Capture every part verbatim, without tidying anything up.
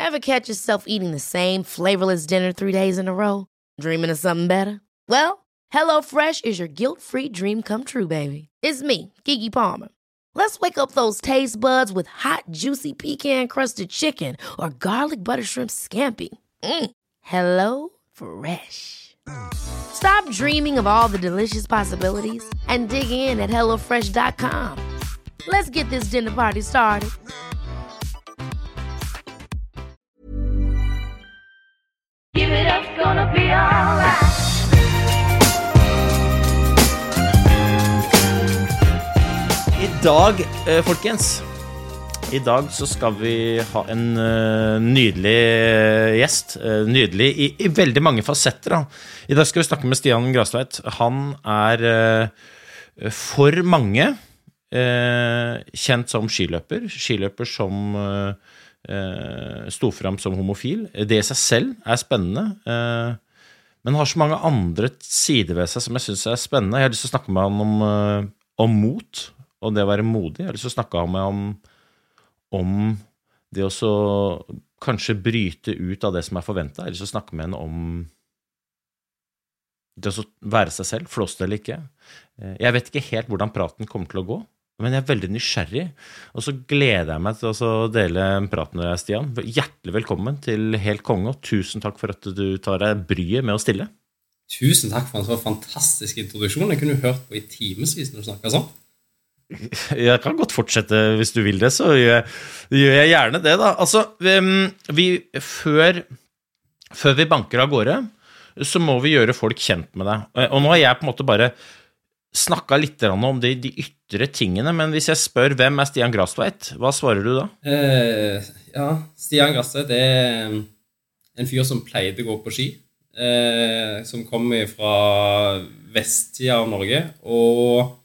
Ever catch yourself eating the same flavorless dinner three days in a row? Dreaming of something better? Well, HelloFresh is your guilt-free dream come true, baby. It's me, Keke Palmer. Let's wake up those taste buds with hot, juicy pecan-crusted chicken or garlic butter shrimp scampi. Mm. Hello Fresh. Stop dreaming of all the delicious possibilities and dig in at hello fresh dot com. Let's get this dinner party started. Give it up, gonna be alright. I dag, eh, folkens, i dag så skal vi ha en uh, nydelig uh, gjest, uh, nydelig i, i veldig mange fasetter. Da. I dag skal vi snakke med Stian Grastveit. Han er uh, for mange uh, kjent som skiløper, skiløper som uh, uh, sto frem som homofil. Det i seg selv er spennende, uh, men har så mange andre sider ved seg som jeg synes er spennende. Jeg har lyst til å snakke med han om, uh, om mot, og det å være modig. Jeg har lyst til å snakke med om, om det å så kanskje bryte ut av det som er forventet. Jeg har lyst til å snakke med henne om det å så være seg selv, flåst eller ikke. Jeg vet ikke helt hvordan praten kommer til å gå, men jeg er veldig nysgjerrig. Og så gleder jeg meg til å dele en prat med deg, Stian. Hjertelig velkommen til Helt Konge, og tusen takk for at du tar deg bryet med å stille. Tusen takk for en så fantastisk introduksjon. Jeg kunne jo hørt på i timesvis når du snakker sånn. Jeg kan godt fortsette hvis du vil det, så gjør jeg, gjør jeg gjerne det da. Altså, vi, før, før vi banker av gårde, så må vi gjøre folk kjent med deg. Og nå har jeg på en måte bare snakket litt om de, de ytre tingene, men hvis jeg spør hvem er Stian Grastveit, hva svarer du da? Eh, ja, Stian Grastveit er en fyr som pleide å gå på ski, eh, som kommer fra vestsiden av Norge, og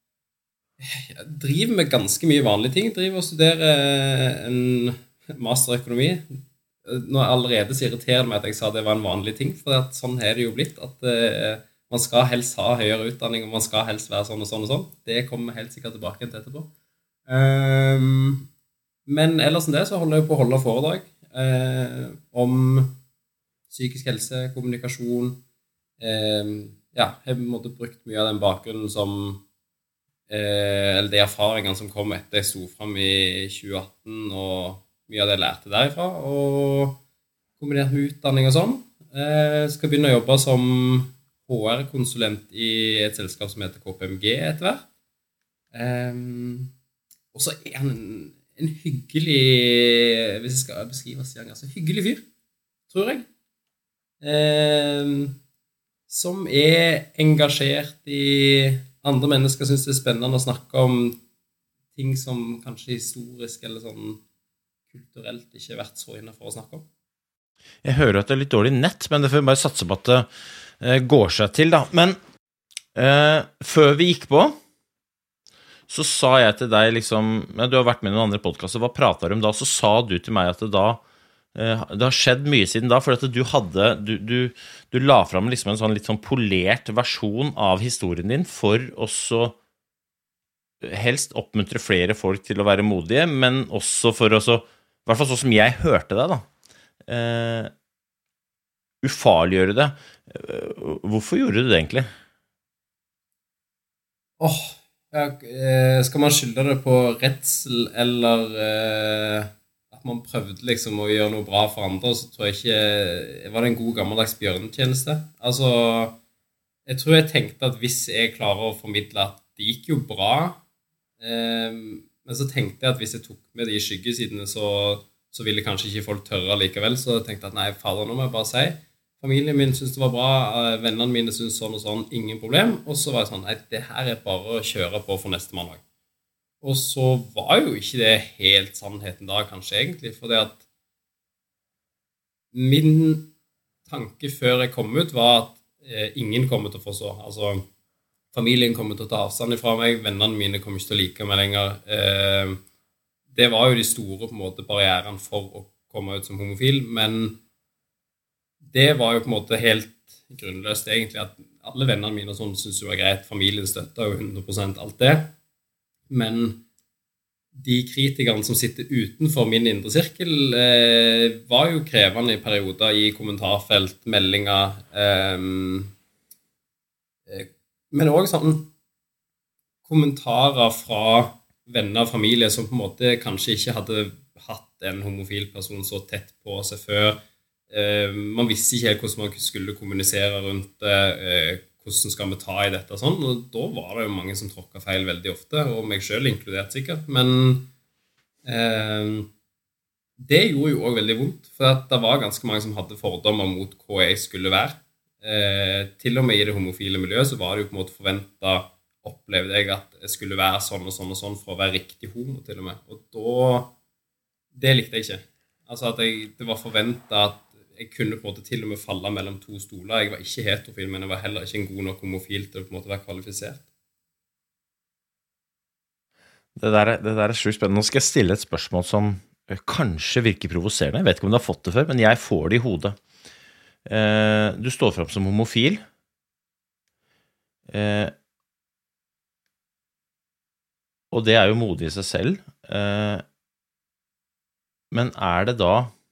jeg driver med ganske mye vanlige ting. Jeg driver og studerer en masterøkonomi. Nå allerede så irriterer det meg at jeg sa det var en vanlig ting, for at sånn er det jo blitt, at uh, man skal helst ha høyere utdanning, og man skal helst være sånn og sånn og sånn. Det kommer helt sikkert tilbake til etterpå. Um, men ellers enn det så holder jeg på å holde foredrag uh, om psykisk helse, kommunikasjon. Um, ja, jeg har på en måte brukt mye av den bakgrunnen som Eh, eller de erfaringene som kom etter jeg sto frem i tjue atten, og mye av det jeg lærte derifra, og kombinert med utdanning og sånn. Eh, skal begynne å jobbe som H R-konsulent i et selskap som heter K P M G etter hvert. Eh, og så er han en, en hyggelig, hvis jeg skal beskrive Stian, altså hyggelig fyr, tror jeg. Eh, som er engasjert i andre mennesker synes det er spennende å snakke om ting som kanskje historisk eller sånn kulturelt ikke har vært så inne for å snakke om. Jeg hører at det er litt dårlig nett, men det får vi bare satse på at det eh, går seg til da. Men eh, før vi gikk på, så sa jeg til deg liksom, ja, du har vært med i noen andre podcaster, hva prater du om da? Så sa du til meg at det da det har skjedd mye siden da, for at du hadde du, du, du la frem liksom en sånn litt sånn polert versjon av historien din for også helst oppmuntre flere folk til å være modige, men også for også, i hvert fall sånn som jeg hørte deg da, uh, ufarliggjøre det. Uh, hvorfor gjorde du det egentlig? Åh, oh, ja, skal man skylde det på redsel eller uh man prøvde liksom å gjøre noe bra for andre, så tror jeg ikke var det en god gammeldags bjørnetjeneste. Altså, jeg tror jeg tenkte at hvis jeg klarer å formidle at det gikk jo bra, eh, men så tenkte jeg at hvis jeg tok med de skyggesidene, så, så ville kanskje ikke folk tørre likevel, så jeg tenkte at nei, fader, nå må jeg bare si, familien min synes det var bra, vennene mine synes sånn og sånn, ingen problem, og så var jeg sånn, nei, det her er bare å kjøre på for neste mandag. Og så var jo ikke det helt sannheten da, kanskje egentlig, for det at min tanke før jeg kom ut var at eh, ingen kommer til å forstå. Altså, familien kommer til å ta avstand fra meg, vennene mine kommer ikke til å like meg lenger. Eh, det var jo de store på en måte barrierene for å komme ut som homofil, men det var jo på en måte helt grunnløst egentlig, at alle vennene mine og sånn synes jo var greit, familien støtter jo hundre prosent alt det. Men de kritikerne som sitter utenfor min indre sirkel eh, var jo krevende i perioder i kommentarfelt, meldinger, eh, men også sånn kommentarer fra venner og familie som på en måte kanskje ikke hadde hatt en homofil person så tett på seg før. Eh, man visste ikke helt hvordan man skulle kommunisere rundt det, eh, hvordan skal vi ta i dette og sånn, og da var det jo mange som tråkket feil veldig ofte, og meg selv inkludert sikkert, men eh, det gjorde jo også veldig vondt, for at det var ganske mange som hadde fordommer mot hva jeg skulle være. Eh, til og med i det homofile miljøet så var det jo på en måte forventet, opplevde jeg at jeg skulle være sånn og sånn og sånn for å være riktig homo til og med, og da, det likte jeg ikke. Altså at jeg, det var forventet at jeg kunne på en måte til og med falle mellom to stoler. Jeg var ikke heterofil, men jeg var heller ikke en god nok homofil til å på en måte være kvalifisert. Det der, er- det der er sjukt spennende. Nå skal jeg stille et spørsmål som eh, kanskje virker provoserende. Jeg vet ikke om du har fått det før, men jeg får det i hodet. Eh, du står frem som homofil. Eh, og det er jo modig i seg selv. Eh, men er det da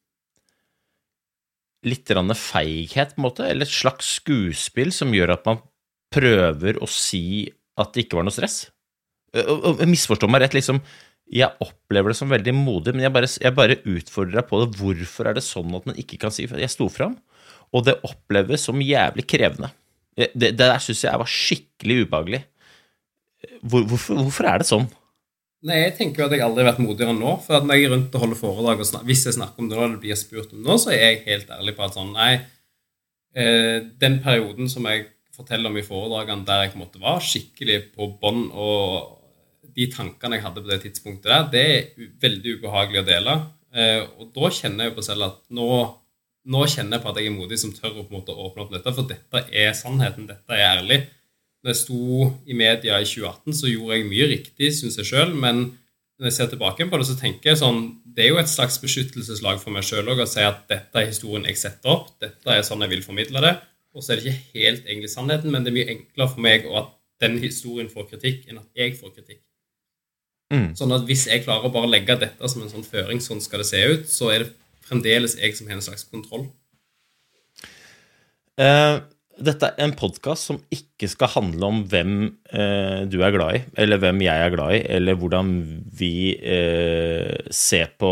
litt grann feighet på en måte, eller et slags skuespill som gjør at man prøver å si at det ikke var noe stress? Og, og misforstå meg rett, liksom, jeg opplever det som veldig modig, men jeg bare, jeg bare utfordrer deg på det. Hvorfor er det sånn at man ikke kan si, jeg sto frem, og det oppleves som jævlig krevende. Det, det der synes jeg var skikkelig ubehagelig. Hvor, hvorfor, hvorfor er det sånn? Nei, jeg tenker jo at jeg aldri har vært modigere nå, for at når jeg er rundt og holder foredrag, og snak- hvis jeg snakker om det nå, eller blir spurt om det nå, så er jeg helt ærlig på at sånn, nei, eh, den perioden som jeg forteller om i foredragene, der jeg på en måte var skikkelig på bånd, og de tankene jeg hadde på det tidspunktet der, det er u- veldig ubehagelig å dele, eh, og da kjenner jeg på selv at nå, nå kjenner jeg på at jeg er modig som tør å på en måte åpne opp dette, for dette er sannheten, dette er ærlig. Når jeg sto i media i tjue atten, så gjorde jeg mye riktig, synes jeg selv, men når jeg ser tilbake på det, så tenker jeg sånn, det er jo et slags beskyttelseslag for meg selv også, å si at dette er historien jeg setter opp, dette er sånn jeg vil formidle det, og så er det ikke helt egentlig sannheten, men det er mye enklere for meg at den historien får kritikk, enn at jeg får kritikk. Mm. Sånn at hvis jeg klarer å bare legge dette som en sånn føring, sånn skal det se ut, så er det fremdeles jeg som har en slags kontroll. Eh, dette er en podcast som ikke skal handle om hvem eh, du er glad i, eller hvem jeg er glad i, eller hvordan vi eh, ser på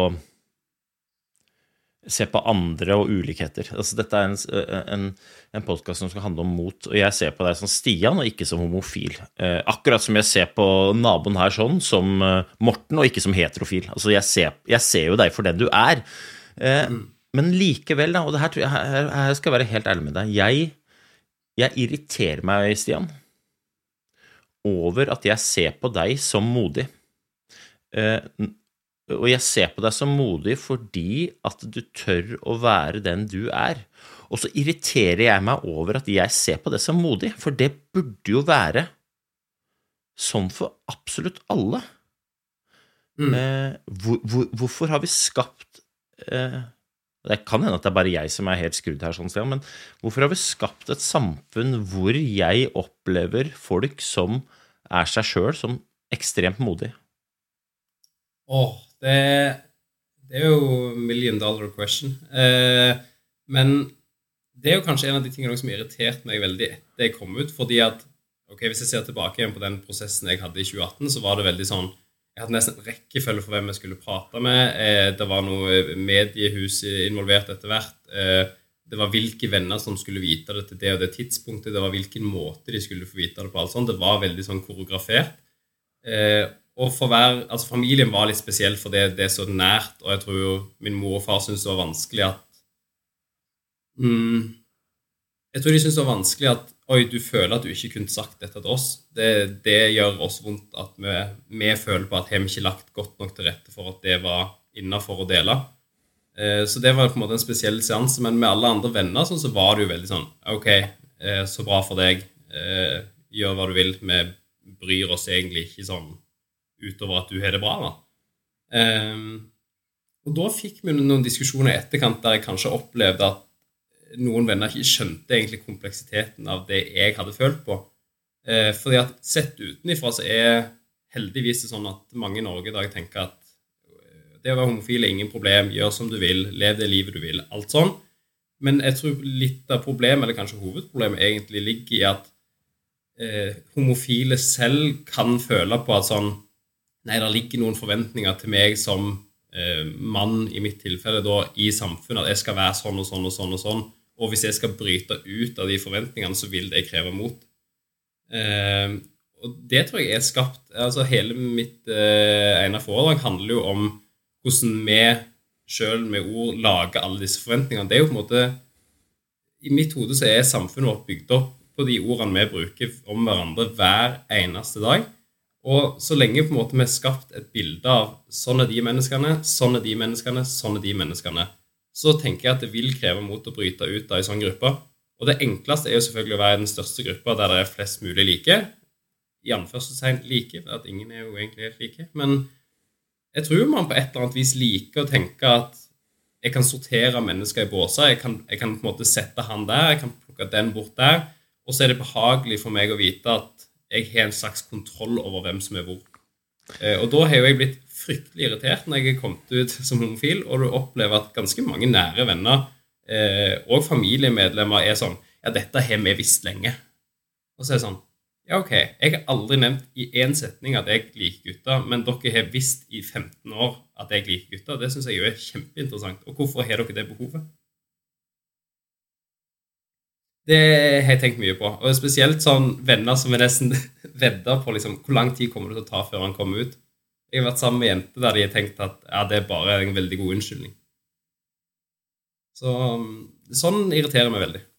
ser på andre og ulikheter. Altså, dette er en, en, en podcast som skal handle om mot, og jeg ser på deg som Stian, og ikke som homofil. Eh, akkurat som jeg ser på naboen her sånn, som eh, Morten, og ikke som heterofil. Altså, jeg ser, jeg ser jo deg for den du er. Eh, mm. Men likevel, da, og det her, tror jeg, her, her skal jeg være helt ærlig med deg, jeg Jeg irriterer meg, Stian, over at jeg ser på deg som modig. Eh, og jeg ser på deg som modig fordi at du tør å være den du er. Og så irriterer jeg meg over at jeg ser på det som modig, for det burde jo være sånn for absolutt alle. Mm. Eh, hvor, hvor, hvorfor har vi skapt... Eh, Det kan hende at det er bare jeg som er helt skrudd her, sånn, Stian, men hvorfor har vi skapt et samfunn hvor jeg opplever folk som er seg selv som ekstremt modig? Åh, det, det er jo million dollar question. Eh, men det er jo kanskje en av de tingene som har irritert meg veldig etter jeg kom ut, fordi at, ok, hvis jeg ser tilbake igjen på den prosessen jeg hadde i tjue atten, så var det veldig sånn, jeg hadde nesten en rekkefølge for hvem jeg skulle prate med. Det var noe mediehus involvert etter hvert. Det var hvilke venner som skulle vite det til det og det tidspunktet. Det var hvilken måte de skulle få vite det på. Alt sånt. Det var veldig sånn koreografert. Og for hver, altså familien var litt spesiell for det, det er så nært, og jeg tror jo min mor og far syntes det var vanskelig at mm, jeg tror de syntes det var vanskelig at oi, du føler at du ikke kunne sagt dette til oss. Det, det gjør oss vondt at vi, vi føler på at vi ikke lagt godt nok til rette for at det var innenfor å dele. Eh, så det var på en måte en spesiell seanse, men med alle andre venner sånn, så var det jo veldig sånn, ok, eh, så bra for deg, eh, gjør hva du vil, vi bryr oss egentlig ikke sånn utover at du har det bra da. Eh, og da fikk vi noen diskusjoner i etterkant der jeg kanskje opplevde at noen venner ikke skjønte egentlig kompleksiteten av det jeg hadde følt på. Eh, fordi at sett utenifra så er heldigvis er sånn at mange i Norge i dag tenker at det å være homofil er ingen problem, gjør som du vil, lev det livet du vil, alt sånn. Men jeg tror litt av problemet, eller kanskje hovedproblemet, egentlig ligger i at eh, homofile selv kan føle på at sånn, nei, det ligger noen forventninger til meg som eh, mann i mitt tilfelle da, i samfunnet, at jeg skal være sånn og sånn og sånn og sånn, og hvis jeg skal bryte ut av de forventningene, så vil det kreve mot. Eh, og det tror jeg er skapt, altså hele mitt eh, ene foredrag handler jo om hvordan vi selv med ord lager alle disse forventningene. Det er jo på en måte, i mitt hode så er samfunnet vårt bygd opp på de ordene vi bruker om hverandre hver eneste dag. Og så lenge på en måte vi har skapt et bilde av sånn er de menneskene, sånn er de menneskene, sånn er de menneskene, så tenker jeg at det vil kreve mot å bryte ut av en sånn gruppe. Og det enkleste er jo selvfølgelig å være den største gruppa der det er flest mulig like. I anførselstegn like, for at ingen er jo egentlig helt like. Men jeg tror man på et eller annet vis liker å tenke at jeg kan sortere mennesker i båser, jeg kan, jeg kan på en måte sette han der, jeg kan plukke den bort der, og så er det behagelig for meg å vite at jeg har en slags kontroll over hvem som er hvor. Og da har jo jeg blitt fryktelig irritert når jeg er kommet ut som homofil, og du opplever at ganske mange nære venner og familiemedlemmer er sånn, ja, dette har vi visst lenge. Og så er det sånn, ja, ok, jeg har aldri nevnt i en setning at jeg liker gutter, men dere har visst i femten år at jeg liker gutter. Det synes jeg jo er kjempeinteressant. Og hvorfor har dere det behovet? Det har jeg tenkt mye på. Og spesielt sånn venner som er nesten vedder på liksom, hvor lang tid kommer det til å ta før han kommer ut. Jeg har vært sammen med jenter der de har tenkt at ja, det er bare en veldig god unnskyldning. Så sånn irriterer meg veldig.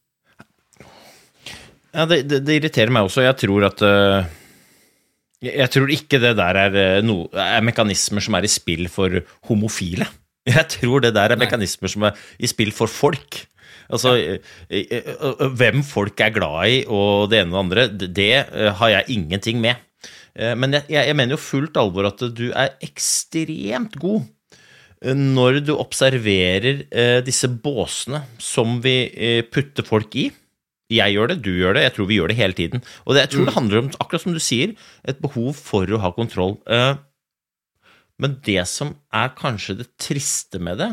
Ja, det, det, det irriterer meg også. Jeg tror at uh, jeg tror ikke det der er, no, er mekanismer som er i spill for homofile. Jeg tror det der er Nei. mekanismer som er i spill for folk. Altså, ja. Hvem folk er glad i og det ene og det andre, det har jeg ingenting med. Men jeg, jeg mener jo fullt alvor at du er ekstremt god når du observerer disse båsene som vi putter folk i. Jeg gjør det, du gjør det, jeg tror vi gjør det hele tiden. Og det, jeg tror det handler om, akkurat som du sier, et behov for å ha kontroll. Men det som er kanskje det triste med det,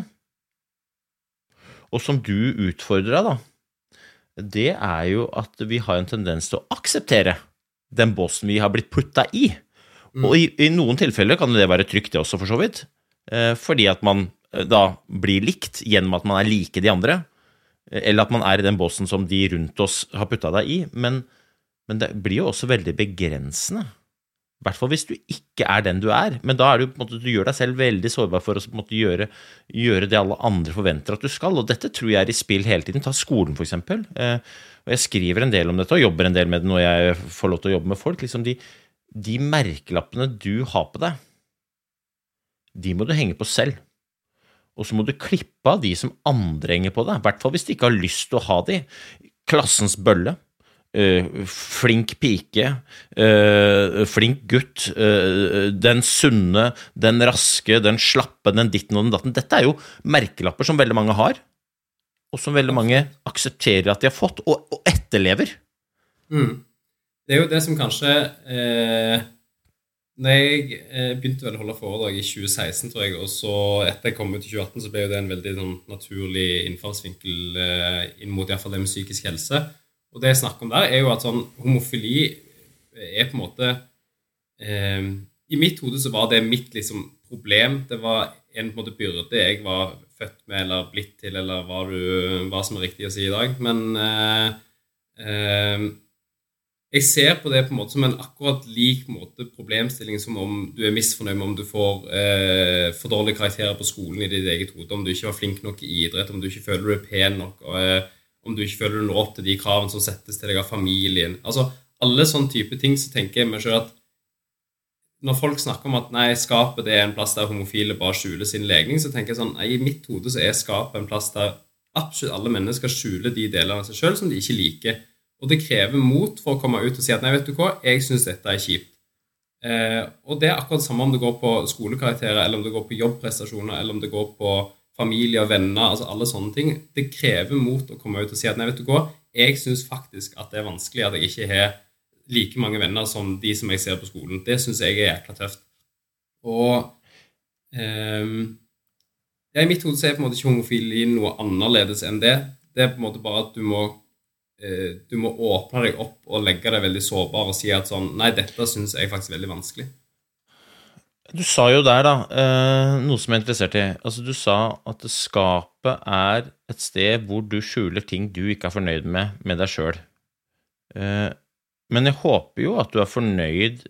og som du utfordrer da, det er jo at vi har en tendens til å akseptere den båsen vi har blitt puttet i. Og i, i noen tilfeller kan det være trygt det også for så vidt, fordi at man da blir likt gjennom at man er like de andre, eller at man er i den båsen som de rundt oss har puttet deg i, men, men det blir jo også veldig begrensende. I hvert fall hvis du ikke er den du er, men da er det jo på en måte, du gjør deg selv veldig sårbar for å på en måte gjøre, gjøre det alle andre forventer at du skal, og dette tror jeg er i spill hele tiden. Ta skolen for eksempel, eh, og jeg skriver en del om dette, og jobber en del med det når jeg får lov til å jobbe med folk, liksom de, de merkelappene du har på deg, de må du henge på selv. Og så må du klippe av de som andre henger på deg, i hvert fall hvis de ikke har lyst til å ha de. Klassens bølle, øh, flink pike, øh, flink gutt, øh, den sunne, den raske, den slappe, den ditten og den datten. Dette er jo merkelapper som veldig mange har, og som veldig mange aksepterer at de har fått, og, og etterlever. Mm. Det er jo det som kanskje... Eh Når jeg eh, begynte vel å holde foredrag i tjue seksten, tror jeg, og så etter jeg kom ut i tjue atten, så ble jo det en veldig sånn, naturlig innfallsvinkel eh, inn mot i hvert fall det med psykisk helse. Og det jeg snakker om der er jo at sånn, homofili er på en måte... Eh, I mitt hode så var det mitt liksom, problem. Det var en, på en måte, byrde jeg var født med, eller blitt til, eller hva, du, hva som er riktig å si i dag. Men... Eh, eh, Jeg ser på det på en måte som en akkurat lik måte problemstilling som om du er misfornøyd med om du får eh, for dårlige karakterer på skolen i ditt eget hode, om du ikke var flink nok i idrett, om du ikke føler du er pen nok, og, eh, om du ikke føler du når opp til de kravene som settes til deg av familien. Altså, alle sånne type ting, så tenker jeg meg selv at når folk snakker om at nei, skapet det er en plass der homofile bare skjuler sin legning, så tenker jeg sånn, nei, i mitt hode så er skapet en plass der absolutt alle mennesker skjuler de delene av seg selv som de ikke liker. Og det krever mot for å komme ut og si at nei, vet du hva, jeg synes dette er kjipt. Eh, og det er akkurat samme om det går på skolekarakterer, eller om det går på jobbprestasjoner, eller om det går på familie og venner, altså alle sånne ting. Det krever mot å komme ut og si at nei, vet du hva, jeg synes faktisk at det er vanskelig at jeg ikke har like mange venner som de som jeg ser på skolen. Det synes jeg er jækla tøft. Og um, ja, i mitt hode så er på en måte ikke homofili noe annerledes enn det. Det er på en måte bare at du må, uh, du må åpne deg opp og legge deg veldig sårbar og si at sånn, nei, dette synes jeg faktisk veldig vanskelig. Du sa jo der da, eh, noe som jeg er interessert i. Altså, du sa at skapet er et sted hvor du skjuler ting du ikke er fornøyd med, med deg selv. Eh, men jeg håper jo at du er fornøyd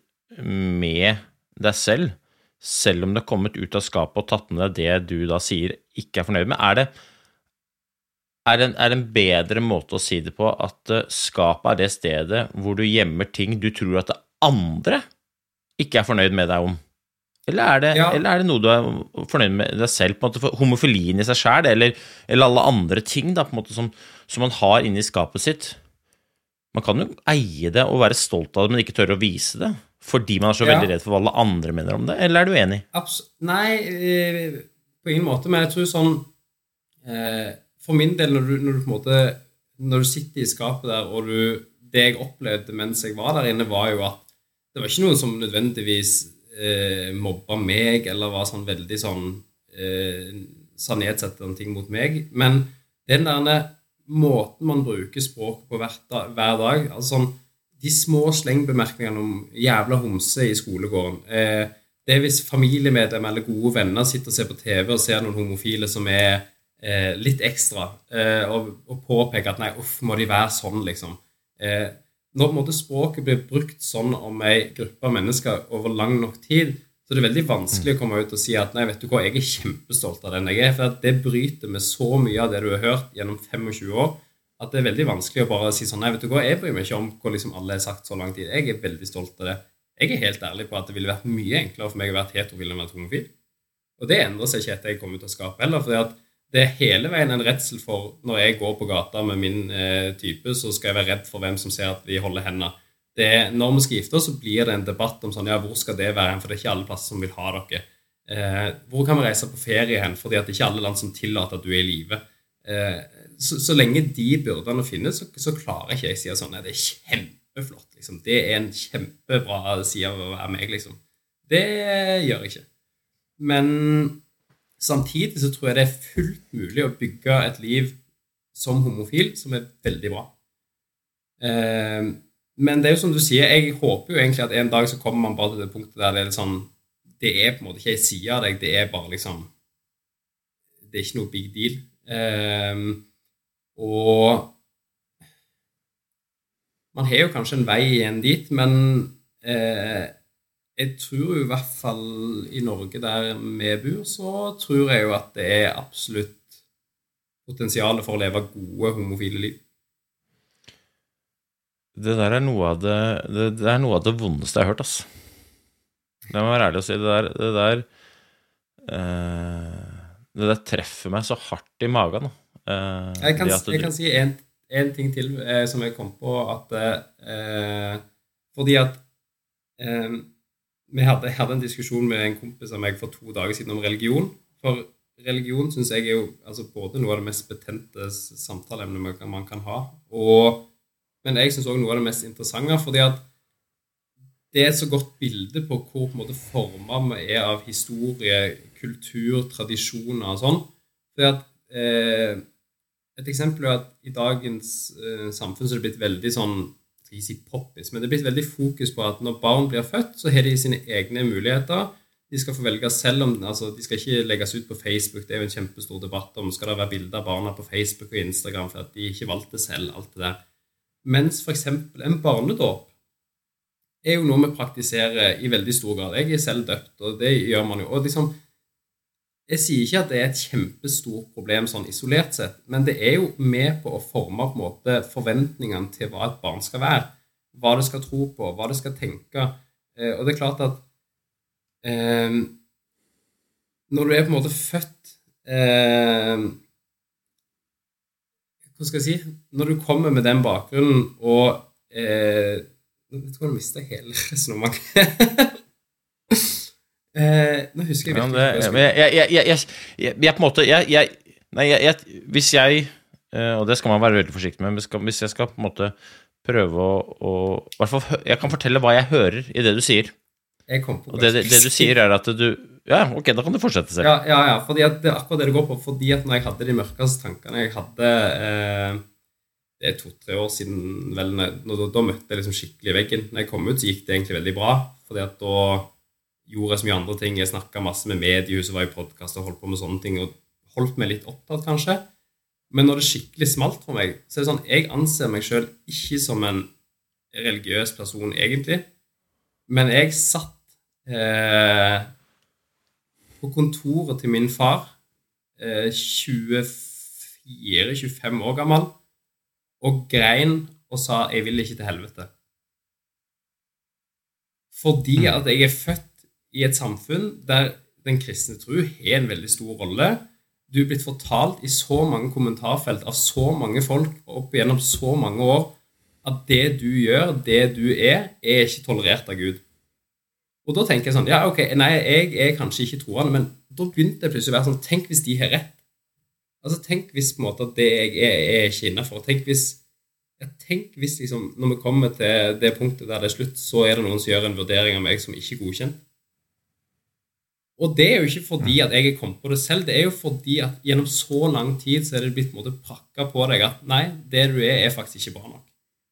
med deg selv, selv om det er kommet ut av skapet og tatt med deg det du da sier ikke er fornøyd med. Er det, er det, en, er det en bedre måte å si det på at skapet er det stedet hvor du gjemmer ting du tror at det andre ikke er fornøyd med deg om? Eller er, det, ja. eller er det noe du er fornøyd med deg selv, på en måte, for homofilien i seg selv, eller, eller alle andre ting da, på en måte, som, som man har inne i skapet sitt? Man kan jo eie det og være stolt av det, men ikke tørre å vise det, fordi man er så ja. veldig redd for hva alle andre mener om det, eller er du enig? Abs- Nei, på ingen måte, men jeg tror sånn, eh, for min del, når du, når du på en måte, når du sitter i skapet der, og du, det jeg opplevde mens jeg var der inne, var jo at det var ikke noe som nødvendigvis Eh, mobba meg eller var sånn veldig sånn eh, sa nedsettende ting mot meg, men den der måten man bruker språk på hver dag, hver dag altså sånn, de små slengbemerkningene om jævla homse i skolegården eh, det er hvis familiemedlemmer eller gode venner sitter og ser på T V og ser noen homofile som er eh, litt ekstra eh, og, og påpeker at nei, uff, må de være sånn liksom eh, når på en måte språket blir brukt sånn om en gruppe av mennesker over lang nok tid, så er det veldig vanskelig å komme ut og si at nei, vet du hva, jeg er kjempestolt av den jeg er, for at det bryter med så mye av det du har hørt gjennom tjuefem år, at det er veldig vanskelig å bare si sånn, nei, vet du hva, jeg bryr meg ikke om hva liksom alle har sagt så lang tid, jeg er veldig stolt av det. Jeg er helt ærlig på at det ville vært mye enklere for meg å være heterofil enn å være homofil. Og det endrer seg ikke etter jeg kommer ut av skapet heller, fordi at det er hele veien en redsel for når jeg går på gata med min eh, type, så skal jeg være redd for hvem som ser at vi holder hendene. Det er, når vi skal gifte oss, så blir det en debatt om sånn, ja, hvor skal det være hen, for det er ikke alle plasser som vil ha dere. Eh, hvor kan vi reise på ferie hen, fordi at det er ikke alle land som tillater at du er i live. Eh, så, så lenge de byrdene finnes, så, så klarer ikke jeg å si sånn, nei, det er kjempeflott, liksom. Det er en kjempebra side av å være meg, liksom. Det gjør jeg ikke. Men samtidig så tror jeg det er fullt mulig å bygge et liv som homofil, som er veldig bra. Eh, men det er jo som du sier, jeg håper jo egentlig at en dag så kommer man bare til det punktet der det er sånn, det er på en måte ikke en side av deg, det er bare liksom, det er ikke noe big deal. Eh, og man har jo kanskje en vei igjen dit, men eh, jeg tror i hvert fall i Norge der vi bor, så tror jeg jo at det er absolutt potensialet for å leve gode homofile liv. Det der er noe av det, det, det er noe av det vondeste jeg har hørt, ass. Det må være ærlig å si. Det der, det der, uh, det der treffer meg så hardt i magen. Uh, jeg, kan, du... jeg kan si en, en ting til eh, som jeg kom på, at eh, fordi at eh, Vi hadde, hadde en diskusjon med en kompis av meg for to dager siden om religion. For religion synes jeg er jo altså både noe av det mest betente samtaleemnet man kan ha. Og, men jeg synes også noe av det mest interessante, fordi at det er et så godt bilde på hvor på en måte formet vi er av historie, kultur, tradisjoner og sånn. Fordi at eh, et eksempel er at i dagens eh, samfunn så er det blitt veldig sånn ikke si poppis, men det er blitt veldig fokus på at når barn blir født, så har de sine egne muligheter. De skal få velge selv om, altså de skal ikke legges ut på Facebook, det er jo en kjempestor debatt om, skal det være bilder av barna på Facebook og Instagram for at de ikke valgte selv, alt det der. Mens for eksempel en barnedåp er jo noe vi praktiserer i veldig stor grad. Jeg er selv døpt, og det gjør man jo. Og liksom, jeg sier ikke at det er et kjempestort problem sånn isolert sett, men det er jo med på å forme på en måte forventningene til hva et barn skal være, hva det skal tro på, hva det skal tenke. Eh, og det er klart at eh, når du er på en måte født, eh, hva skal jeg si, når du kommer med den bakgrunnen, og eh, jeg vet ikke om du mister hele resonemanget. Eh, nå husker jeg virkelig ja, det, jeg, jeg, jeg, jeg, jeg, jeg på en måte jeg, jeg, nei, jeg, jeg, hvis jeg og det skal man være veldig forsiktig med hvis, skal, hvis jeg skal på en måte prøve å, å i hvert fall, hø- jeg kan fortelle hva jeg hører i det du sier. Jeg kom på Og det, det, det du sier er at du, ja, ok, da kan du fortsette selv. Ja, ja, ja, fordi at det er akkurat det det går på, fordi at når jeg hadde de mørkeste tankene, jeg hadde, eh, det er to-tre år siden, vel, når, da, da møtte jeg liksom skikkelig i veggen. Når jeg kom ut, så gikk det egentlig veldig bra, fordi at da gjorde jeg så mye andre ting. Jeg snakket masse med mediehuset, var i podcast og holdt på med sånne ting, og holdt meg litt opptatt kanskje. Men når det skikkelig smalt for meg, så er det sånn, jeg anser meg selv ikke som en religiøs person egentlig, men jeg satt eh, på kontoret til min far, eh, tjuefire til tjuefem år gammel, og grein og sa, jeg vil ikke til helvete. Fordi at jeg er født i et samfunn der den kristne tro har en veldig stor rolle. Du er blitt fortalt i så mange kommentarfelt av så mange folk opp gjennom så mange år at det du gjør, det du er, er ikke tolerert av Gud. Og da tenker jeg sånn, ja, ok, nei, jeg er kanskje ikke troende, men da begynte det plutselig å være sånn, tenk hvis de har rett. Altså, tenk hvis på en måte at det jeg er, er ikke innenfor. Tenk hvis, ja, tenk hvis liksom, når vi kommer til det punktet der det er slutt, så er det noen som gjør en vurdering av meg som ikke er godkjent. Og det er jo ikke fordi at jeg er kommet på det selv, det er jo fordi at gjennom så lang tid så er det blitt på en måte prakket på deg at nei, det du er er faktisk ikke bra nok.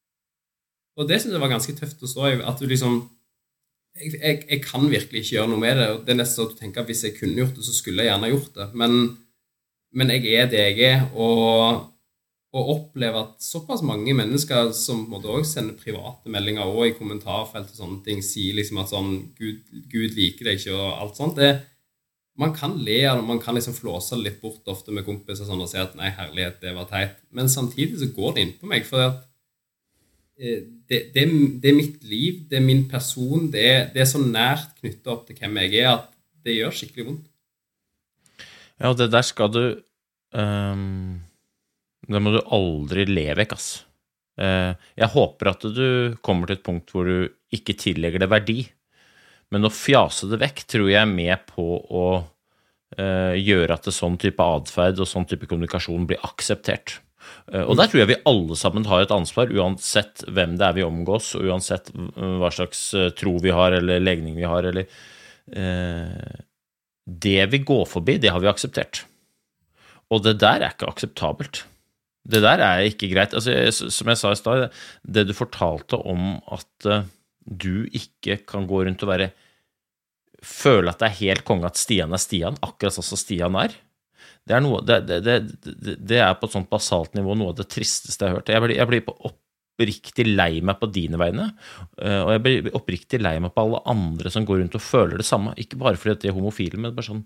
Og det synes jeg var ganske tøft å stå i, at du liksom, jeg, jeg, jeg kan virkelig ikke gjøre noe med det, og det er nesten at du tenker at hvis jeg kunne gjort det, så skulle jeg gjerne gjort det, men, men jeg er det jeg er, og, og oppleve at såpass mange mennesker som måtte også sende private meldinger og i kommentarfelt og sånne ting, sier liksom at sånn, Gud, Gud liker deg ikke og alt sånt, det, man kan le av det, man kan liksom flåse det litt bort ofte med kompiser sånn, og si at nei, herlighet, det var teit, men samtidig så går det inn på meg, for at Det, det, det er mitt liv, det er min person, det er, det er så nært knyttet opp til hvem jeg er, at det gjør skikkelig vondt. Ja, og det der skal du, um, det må du aldri le vekk, ass. Uh, jeg håper at du kommer til et punkt hvor du ikke tillegger det verdi, men å fjase det vekk tror jeg er med på å uh, gjøre at det sånn type adferd og sånn type kommunikasjon blir akseptert. Og der tror jeg vi alle sammen har et ansvar, uansett hvem det er vi omgås, og uansett hva slags tro vi har, eller legning vi har, eller eh, det vi går forbi, det har vi akseptert. Og det der er ikke akseptabelt. Det der er ikke greit. Altså, som jeg sa i sted, det du fortalte om at uh, du ikke kan gå rundt og være, føle at det er helt konge at Stian er Stian, akkurat sånn som Stian er, Det er, noe, det, det, det, det er på et sånt basalt nivå noe av det tristeste jeg har hørt. Jeg blir, jeg blir på oppriktig lei meg på dine vegne, og jeg blir oppriktig lei meg på alle andre som går rundt og føler det samme. Ikke bare fordi det er homofile, men bare sånn,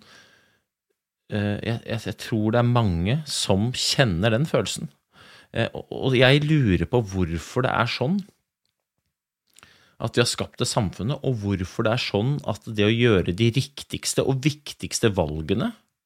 jeg, jeg, jeg tror det er mange som kjenner den følelsen. Og jeg lurer på hvorfor det er sånn at vi har skapt det samfunnet, og hvorfor det er sånn at det å gjøre de riktigste og viktigste valgene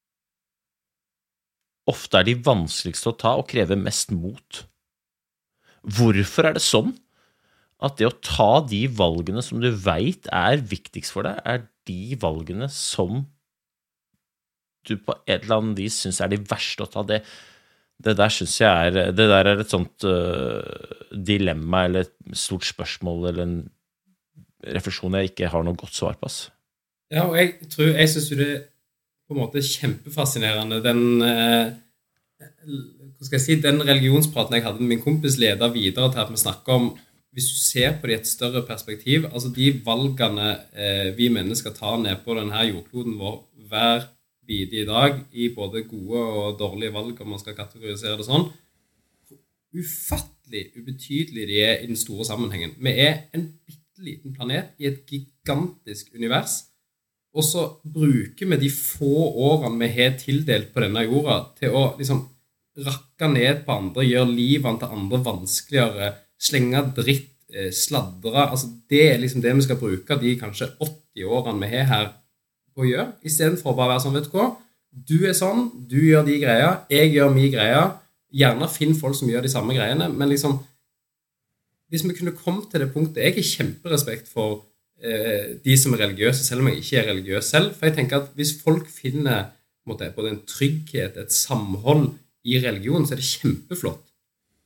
ofte er de vanskeligste å ta og krever mest mot. Hvorfor er det sånn at det å ta de valgene som du vet er viktigst for deg, er de valgene som du på et eller annet vis synes er de verste å ta? Det, det der synes jeg er, det der er et sånt uh, dilemma, eller et stort spørsmål, eller en refleksjon jeg ikke har noe godt svar på. Ja, og jeg tror, jeg synes jo det på en måte kjempefascinerende, den, eh, hva skal jeg si, den religionspraten jeg hadde med min kompis leder videre til at vi snakker om, hvis du ser på det i et større perspektiv, altså de valgene eh, vi mennesker tar ned på denne jordkloden vår hver bide i dag, i både gode og dårlige valg, om man skal kategorisere det sånn, ufattelig ubetydelig de er i den store sammenhengen. Vi er en bitteliten planet i et gigantisk univers, og så bruker vi de få årene vi har tildelt på denne jorda til å liksom rakke ned på andre, gjøre livet til andre vanskeligere, slenge dritt, sladdere. Altså det er liksom det vi skal bruke de kanskje åtti årene vi har her på å gjøre, i stedet for å bare være sånn, vet du hva? Du er sånn, du gjør de greier, jeg gjør min greier, gjerne finn folk som gjør de samme greiene, men liksom, hvis vi kunne komme til det punktet, jeg har kjemperespekt for de som er religiøse, selv om jeg ikke er religiøs selv, for jeg tenker at hvis folk finner måtte, både en trygghet, et samhold i religion, så er det kjempeflott.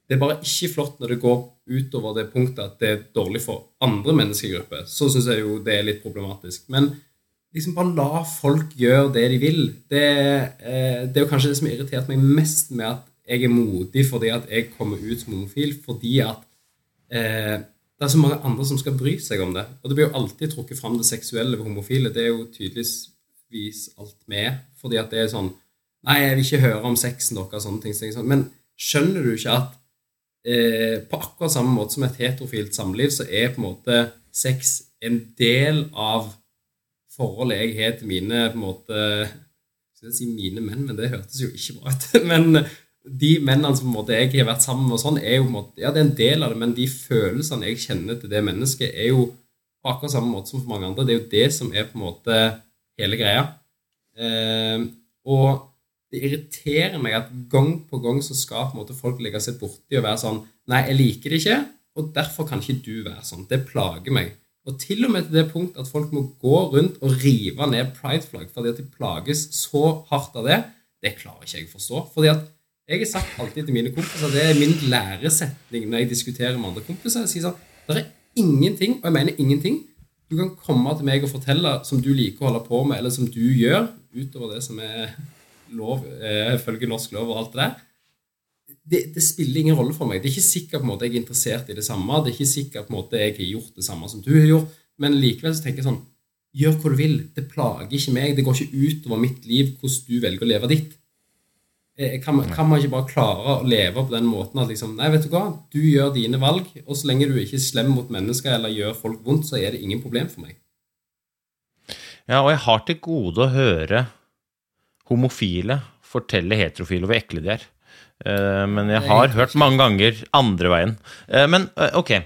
det er bare ikke flott når det går utover det punktet at det er dårlig for andre menneskegrupper. Så synes jeg jo det er litt problematisk. Men liksom bare la folk gjøre det de vil. Det, eh, det er jo kanskje det som har irritert meg mest med at jeg er modig fordi at jeg kommer ut som homofil, fordi at eh, det er så mange andre som skal bry seg om det. Og det blir jo alltid trukket frem det seksuelle ved homofile. Det er jo tydeligvis alt med, fordi at det er sånn, nei, jeg vil ikke høre om sexen deres, sånne ting. Sånn. Men skjønner du ikke at eh, på akkurat samme måte som et heterofilt samliv, så er på en måte sex en del av forholdet jeg har til mine, på en måte, skal jeg si mine menn, men det hørtes jo ikke bra ut, men de mennene som på en måte, jeg har vært sammen med og sånn, er jo på en måte, ja, det er en del av det, men de følelsene jeg kjenner til det mennesket er jo på akkurat samme måte som for mange andre. Det er jo det som er på en måte hele greia. Eh, og det irriterer meg at gang på gang så skal på en måte folk legge seg borti og være sånn, nei, jeg liker det ikke, og derfor kan ikke du være sånn. Det plager meg. Og til og med til det punkt at folk må gå rundt og rive ned Pride-flagg fordi at de plages så hardt av det, det klarer ikke jeg å forstå. Fordi at jeg har sagt alltid til mine kompiser, det er min læresetning når jeg diskuterer med andre kompiser, jeg sier sånn, det er ingenting, og jeg mener ingenting, du kan komme til meg og fortelle som du liker å holde på med, eller som du gjør, utover det som er lov, eh, følge norsk lov og alt det der. Det, det spiller ingen rolle for meg. Det er ikke sikkert på en måte jeg er interessert i det samme, det er ikke sikkert på en måte jeg har gjort det samme som du har gjort, men likevel så tenker jeg sånn, gjør hva du vil, det plager ikke meg, det går ikke utover mitt liv hvordan du velger å leve ditt. Kan man, kan man ikke bare klare å leve på den måten at liksom, nei, vet du hva, du gjør dine valg, og så lenge du ikke er slem mot mennesker eller gjør folk vondt, så er det ingen problem for meg. Ja, og jeg har til gode å høre homofile fortelle heterofile hvor ekle de er. Men jeg har hørt mange ganger andre veien. Men, ok,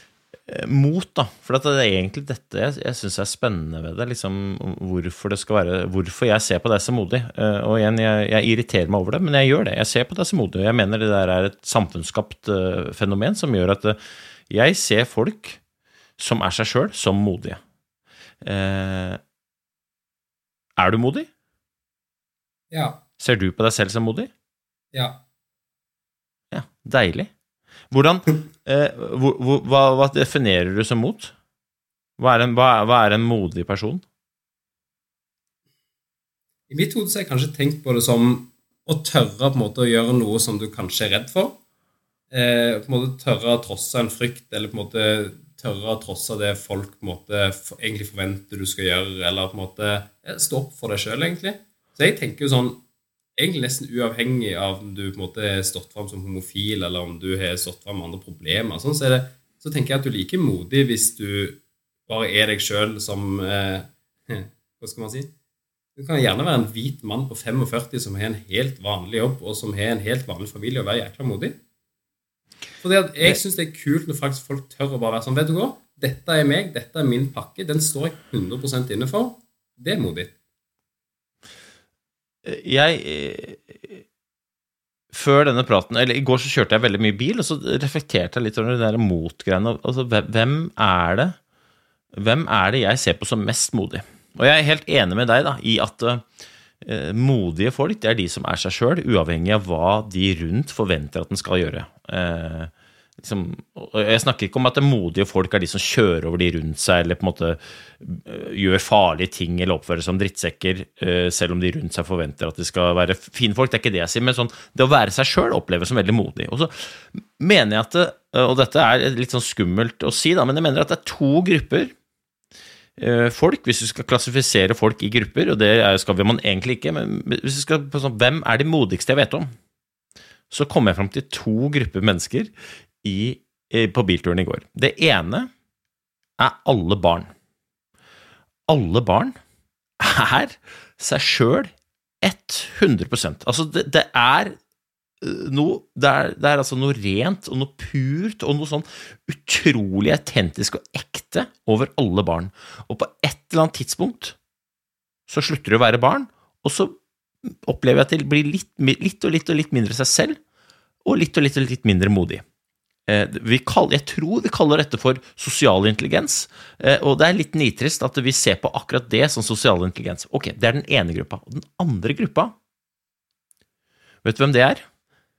mot da, for det er egentlig dette jeg, jeg synes er spennende ved det, liksom hvorfor det skal være, hvorfor jeg ser på deg som modig, og igjen, jeg, jeg irriterer meg over det, men jeg gjør det, jeg ser på deg som modig, og jeg mener det der er et samfunnsskapt uh, fenomen som gjør at uh, jeg ser folk som er seg selv som modige. Uh, er du modig? Ja. Ser du på deg selv som modig? Ja. Ja, deilig. Hvordan, eh, hvor, hvor, hva, hva definerer du som mot? Hva er, en, hva, hva er en modig person? I mitt hode så har jeg kanskje tenkt på det som å tørre på en måte å gjøre noe som du kanskje er redd for. Eh, på en måte tørre å trosse en frykt, eller på en måte tørre å trosse det folk på en måte for, egentlig forventer du skal gjøre, eller på en måte stå opp for deg selv egentlig. Så jeg tenker jo sånn, egentlig nesten uavhengig av om du på en måte har stått frem som homofil, eller om du har stått frem med andre problemer, sånn, så, er det, så tenker jeg at du er like modig hvis du bare er deg selv som, eh, hva skal man si? Du kan gjerne være en hvit mann på femogførti som har en helt vanlig jobb, og som har en helt vanlig familie, og være jækla modig. Fordi at jeg synes det er kult når faktisk folk tør å bare være sånn, vet du hva? Dette er meg, dette er min pakke, den står jeg hundre prosent inne for. Det er modig. Jeg, før denne praten, eller i går så kjørte jeg veldig mye bil, og så reflekterte jeg litt over det der motgreiene. Altså, hvem er det, hvem er det jeg ser på som mest modig? Og jeg er helt enig med deg da, i at uh, modige folk, det er de som er seg selv, uavhengig av hva de rundt forventer at den skal gjøre. Uh, liksom, jeg snakker ikke om at det modige folk er de som kjører over de rundt seg, eller på en måte uh, gjør farlige ting, eller oppfører som drittsekker, uh, selv om de rundt seg forventer at de skal være fine folk, det er ikke det jeg sier, men sånn, det å være seg selv oppleves som veldig modig. Og så mener jeg at, uh, og dette er litt sånn skummelt å si da, men jeg mener at det er to grupper uh, folk, hvis vi skal klassifisere folk i grupper, og det er, skal vi man egentlig ikke, men hvis vi skal på sånn, hvem er de modigste jeg vet om? Så kommer jeg frem til to grupper mennesker I, på bilturen i går. Det ene er alle barn. Alle barn er seg selv hundre prosent. Altså, det, det er noe, det er, det er altså noe rent og noe purt og noe sånn utrolig autentisk og ekte over alle barn. Og på et eller annet tidspunkt så slutter det å være barn, og så opplever jeg at det blir litt, litt og litt og litt mindre seg selv, og litt og litt og litt mindre modig. Vi kaller, jeg tror vi kaller dette for sosial intelligens, og det er litt nitrist at vi ser på akkurat det som sosial intelligens. Ok, det er den ene gruppa. Og den andre gruppa, vet du hvem det er?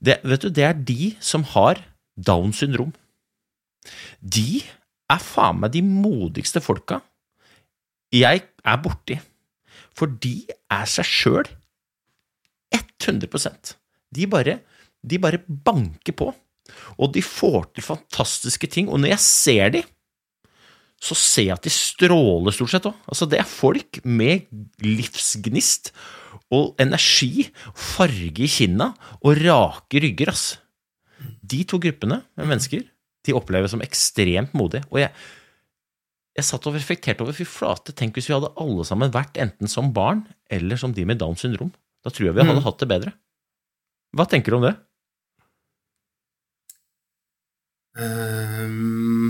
det, vet du, det er de som har Down syndrom. De er faen meg de modigste folka jeg er borti. For de er seg selv hundre prosent. De bare, de bare banker på. Og de får til fantastiske ting. Og når jeg ser de, så ser jeg at de stråler stort sett også. Altså det er folk med livsgnist og energi, farge i kinna og rake rygger, ass. De to gruppene med mennesker, de opplever som ekstremt modige. Og jeg, jeg satt og reflekterte over, fy flate, tenk hvis vi hadde alle sammen vært enten som barn eller som de med Down syndrom. Da tror jeg vi hadde mm. hatt det bedre. Hva tenker du om det? Um,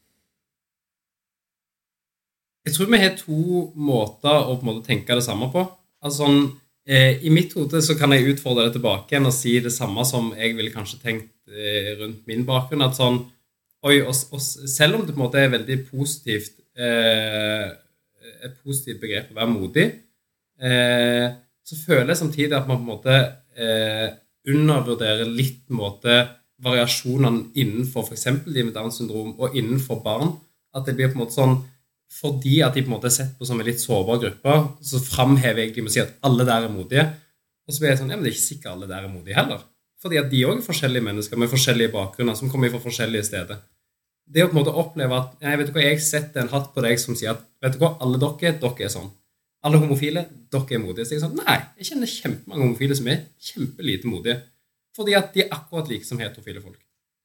jeg tror vi har to måter å på en måte tenke det samme på. Altså, eh, i mitt hode så kan jeg utfordre det tilbake igjen og si det samme som jeg ville kanskje tenkt eh, rundt min bakgrunn, at sånn, oi, og, og selv om det på en måte er veldig positivt, eh, et positivt begrep å være modig, eh, så føler jeg samtidig at man på en måte eh, undervurderer litt på en måte variasjonene innenfor for eksempel de med Down syndrom og innenfor barn, at det blir på en måte sånn, fordi at de på en måte er sett på som en litt sårbar gruppe, så fremhever jeg egentlig med å si at alle der er modige, og så blir jeg sånn, ja, men det er ikke sikkert alle der er modige heller, fordi at de også er forskjellige mennesker med forskjellige bakgrunner som kommer fra forskjellige steder. Det å på en måte oppleve at, jeg vet ikke hva, jeg setter en hatt på deg som sier at, vet du hva, alle dere, dere er sånn. Alle homofile, dere er modige. Så jeg er sånn, nei, jeg kjenner kjempemange homofile som er kjempelite modige, fordi at de er akkurat like som heterofile folk.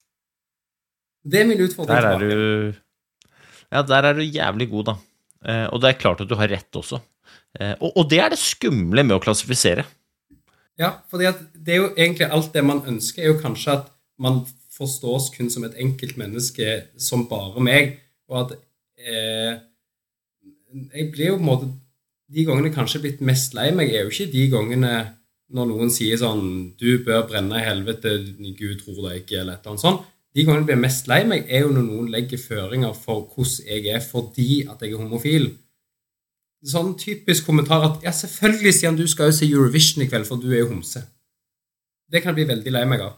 Det er min utfordring der er du, ja, der er du jævlig god da. Eh, og det er klart at du har rett også. Eh, og, og det er det skumle med å klassifisere. Ja, fordi at det er jo egentlig alt det man ønsker, er jo kanskje at man forstås kun som et enkelt menneske som bare meg, og at eh, jeg blir jo på en måte, de gangene kanskje blitt mest lei meg, er jo ikke de gangene når noen sier sånn, du bør brenne i helvete, Gud tror deg ikke, eller et eller annet sånt. De gangene jeg blir mest lei meg, er jo når noen legger føringer for hvordan jeg er, fordi at jeg er homofil. Sånn typisk kommentar at, ja, selvfølgelig sier han, du skal jo se Eurovision i kveld, for du er jo homse. Det kan jeg bli veldig lei meg av.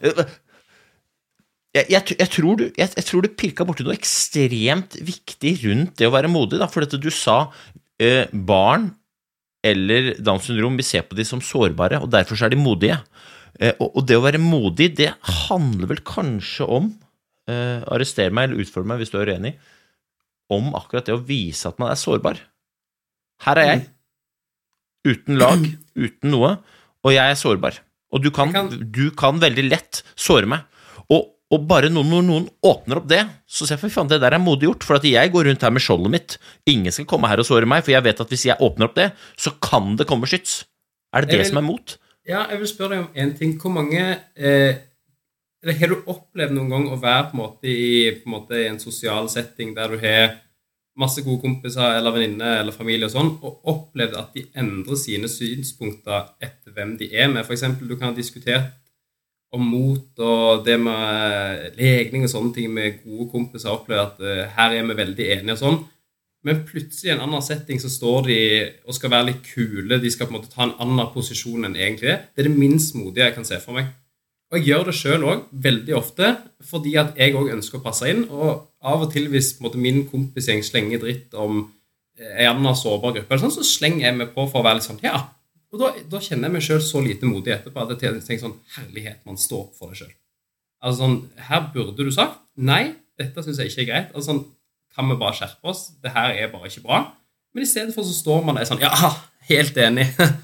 Jeg, jeg, jeg, tror du, jeg, jeg tror du pirket borti noe ekstremt viktig rundt det å være modig, da, for dette du sa, eh, barn eller Down syndrom, vi ser på de som sårbare, og derfor er de modige. Eh, og, og det å være modig, det handler vel kanskje om, eh, arrester meg eller utfordre meg hvis du er uenig, om akkurat det å vise at man er sårbar. Her er jeg, uten lag, uten noe, og jeg er sårbar. Og du kan, kan... Du kan veldig lett såre meg. Og Og bare når noen, noen åpner opp det, så ser jeg, for faen, det der er modig gjort, for at jeg går rundt her med skjoldet mitt. Ingen skal komme her og såre meg, for jeg vet at hvis jeg åpner opp det, så kan det komme skyts. Er det det vil, som er mot? Ja, jeg vil spørre deg om en ting. Hvor mange, eh, eller har du opplevd noen gang å være på en måte i, på en måte, i en sosial setting der du har masse gode kompiser eller venninner eller familie og sånn, og opplevd at de endrer sine synspunkter etter hvem de er med? For eksempel, du kan ha diskutert om mot og det med legning og sånne ting med gode kompiser opplever at uh, her er vi veldig enige og sånn, men plutselig i en annen setting så står de og skal være litt kule, de skal på en måte ta en annen posisjon enn egentlig det. Det er det minst modige jeg kan se for meg. Og jeg gjør det selv også, veldig ofte, fordi at jeg også ønsker å passe inn, og av og til hvis på en måte, min kompisgjeng slenger dritt om en annen sårbar gruppe, eller sånn, så slenger jeg meg på for å være litt sånn, ja. Og da, da kjenner jeg meg selv så lite modig etterpå at jeg tenker sånn, herlighet, man står opp for det selv. Altså sånn, her burde du sagt, nei, dette synes jeg ikke er greit. Altså sånn, kan vi bare skjerpe oss? Det her er bare ikke bra. Men i stedet for så står man der sånn, ja, helt enig.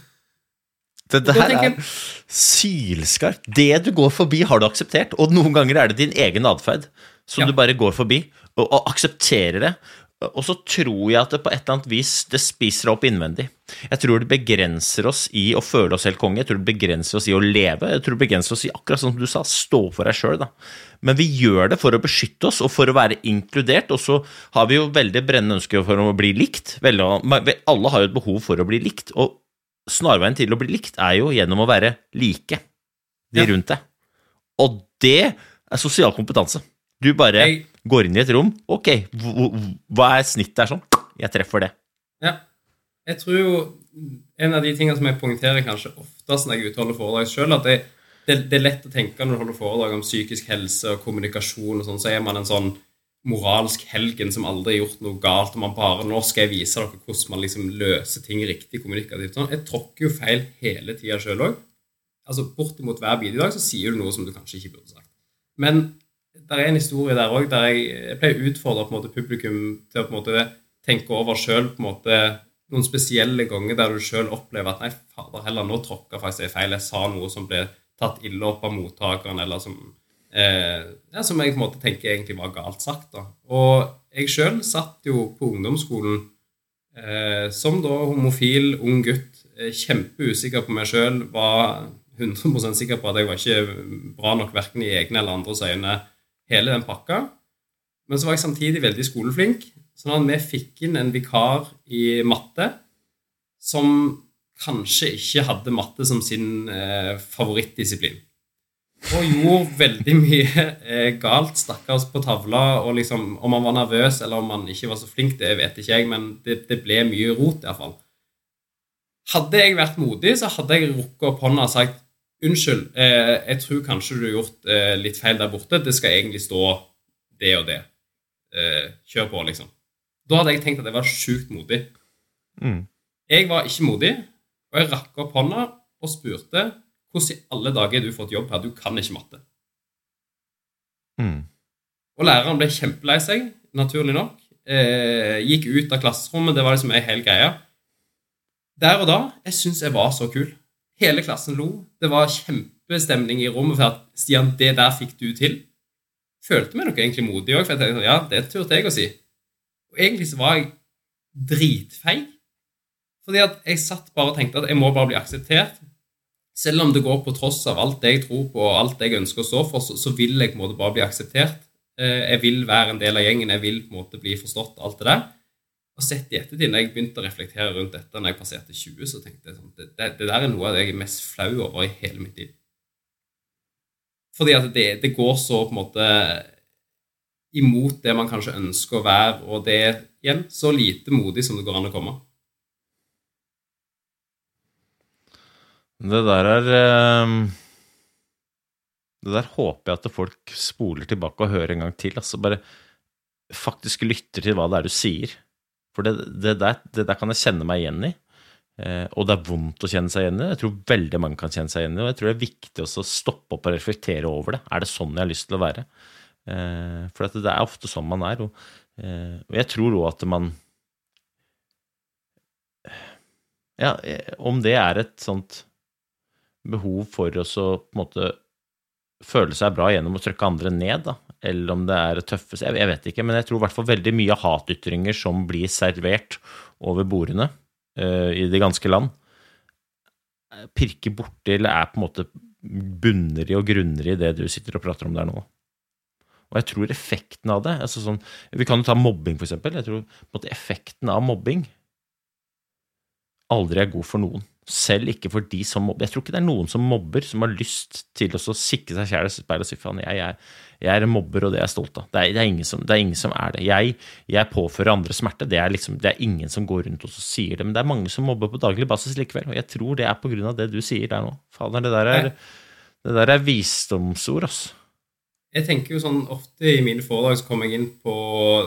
Det der er sylskarpt. Det du går forbi har du akseptert, og noen ganger er det din egen adferd som ja. Du bare går forbi, og, og aksepterer det. Og så tror jeg at det på et eller annet vis det spiser opp innvendig. Jeg tror det begrenser oss i å føle oss helt konge. Jeg tror det begrenser oss i å leve. Jeg tror det begrenser oss i akkurat som du sa, stå for deg selv da. Men vi gjør det for å beskytte oss og for å være inkludert, og så har vi jo veldig brennende ønsker for å bli likt. Alle har jo et behov for å bli likt, og snarveien til å bli likt er jo gjennom å være like de ja. Rundt deg. Og det er sosial kompetanse. Du bare jeg, går inn i et rom, ok, hva er snitt der sånn? Jeg treffer det. Ja, jeg tror jo en av de tingene som jeg poengterer kanskje oftest når jeg utholder foredrag selv, at jeg, det, det er lett å tenke når du holder foredrag om psykisk helse og kommunikasjon og sånn, så er man en sånn moralsk helgen som aldri har gjort noe galt, og man bare, nå skal jeg vise dere hvordan man liksom løser ting riktig kommunikativt. Sånn. Jeg tråkker jo feil hele tiden selv også. Altså, bortimot hver bid i dag så sier du noe som du kanskje ikke burde sagt. Men der er en historie der også, der jeg, jeg pleier å utfordre på en måte publikum til å på en måte tenke over selv på en måte noen spesielle ganger der du selv opplever at nei, fader, heller nå tråkker faktisk jeg feil. Jeg sa noe som ble tatt ille opp av mottakeren, eller som... Eh, ja, som jeg på en måte tenker egentlig var galt sagt da. Og jeg selv satt jo på ungdomsskolen eh, som da homofil, ung gutt, eh, kjempeusikker på meg selv, var hundre prosent sikker på at jeg var ikke bra nok hverken i egne eller andres øyne hele den pakka. Men så var jeg samtidig veldig skoleflink, sånn at vi fikk inn en vikar i matte som kanskje ikke hadde matte som sin eh, favorittdisiplin. Og gjorde veldig mye eh, galt, stakkars på tavla, og liksom, om han var nervøs eller om han ikke var så flink, det vet ikke jeg, men det, det ble mye rot i hvert fall. Hadde jeg vært modig, så hadde jeg rukket opp hånda og sagt, unnskyld, eh, jeg tror kanskje du har gjort eh, litt feil der borte, det skal egentlig stå det og det. Eh, kjør på, liksom. Da hadde jeg tenkt at jeg var sykt modig. Mm. Jeg var ikke modig, og jeg rakk opp hånda og spurte, hvordan i alle dager du fått jobb her, du kan ikke matte. Mm. Og læreren ble kjempelei seg, naturlig nok. Eh, gikk ut av klasserommet, det var liksom en hel greie. Der og da, jeg synes jeg var så kul. Hele klassen lo. Det var kjempestemning i rommet for at Stian, det der fikk du til. Følte meg nok egentlig modig også, for jeg tenkte, ja, det turte jeg å si. Og egentlig så var jeg dritfeig. Fordi at jeg satt bare og tenkte at jeg må bare bli akseptert. Selv om det går på tross av alt det jeg tror på og alt jeg ønsker å stå for, så, så vil jeg på en måte bare bli akseptert. Eh, jeg vil være en del av gjengen, jeg vil på en måte bli forstått alt det der. Og sett i ettertid, når jeg begynte å reflektere rundt dette når jeg passerte tjue, så tenkte jeg sånn, det, det, det der er noe av det jeg er mest flau over i hele mitt liv. Fordi at det, det går så på en måte imot det man kanskje ønsker å være, og det er igjen så lite modig som det går an å komme. Det der er Det der håper jeg at folk spoler tilbake og hører en gang til, altså bare faktisk lytter til hva det er du sier, for det, det, der, det der kan jeg kjenne meg igjen i, og det er vondt å kjenne seg igjen i. Jeg tror veldig mange kan kjenne seg igjen i, og jeg tror det er viktig også å stoppe opp og reflektere over det. Er det sånn jeg har lyst til å være? For det er ofte sånn man er, og, og jeg tror også at man ja, om det er et sånt behov for oss å på en måte føle seg bra gjennom å trykke andre ned, da, eller om det er tøffest, jeg, jeg vet ikke, men jeg tror i hvert fall veldig mye hatytringer som blir servert over bordene uh, i det ganske land, pirker borti, eller er på en måte bunner i og grunner i det du sitter og prater om der nå. Og jeg tror effekten av det, altså sånn, vi kan jo ta mobbing for eksempel, jeg tror på en måte effekten av mobbing aldri er god for noen. Selv ikke for de som mobber. Jeg tror ikke det er noen som mobber som har lyst til å sikke seg selv i speil og si, faen, jeg, jeg, jeg er en mobber, og det er jeg stolt av. Det er, det er, ingen, som, det er ingen som er det. Jeg, jeg påfører andre smerte. Det er, liksom, det er ingen som går rundt og sier det, men det er mange som mobber på daglig basis likevel, og jeg tror det er på grunn av det du sier der nå. Faen, det der er, det der er visdomsord, ass. Jeg tenker jo sånn, ofte i mine foredrag så kommer jeg inn på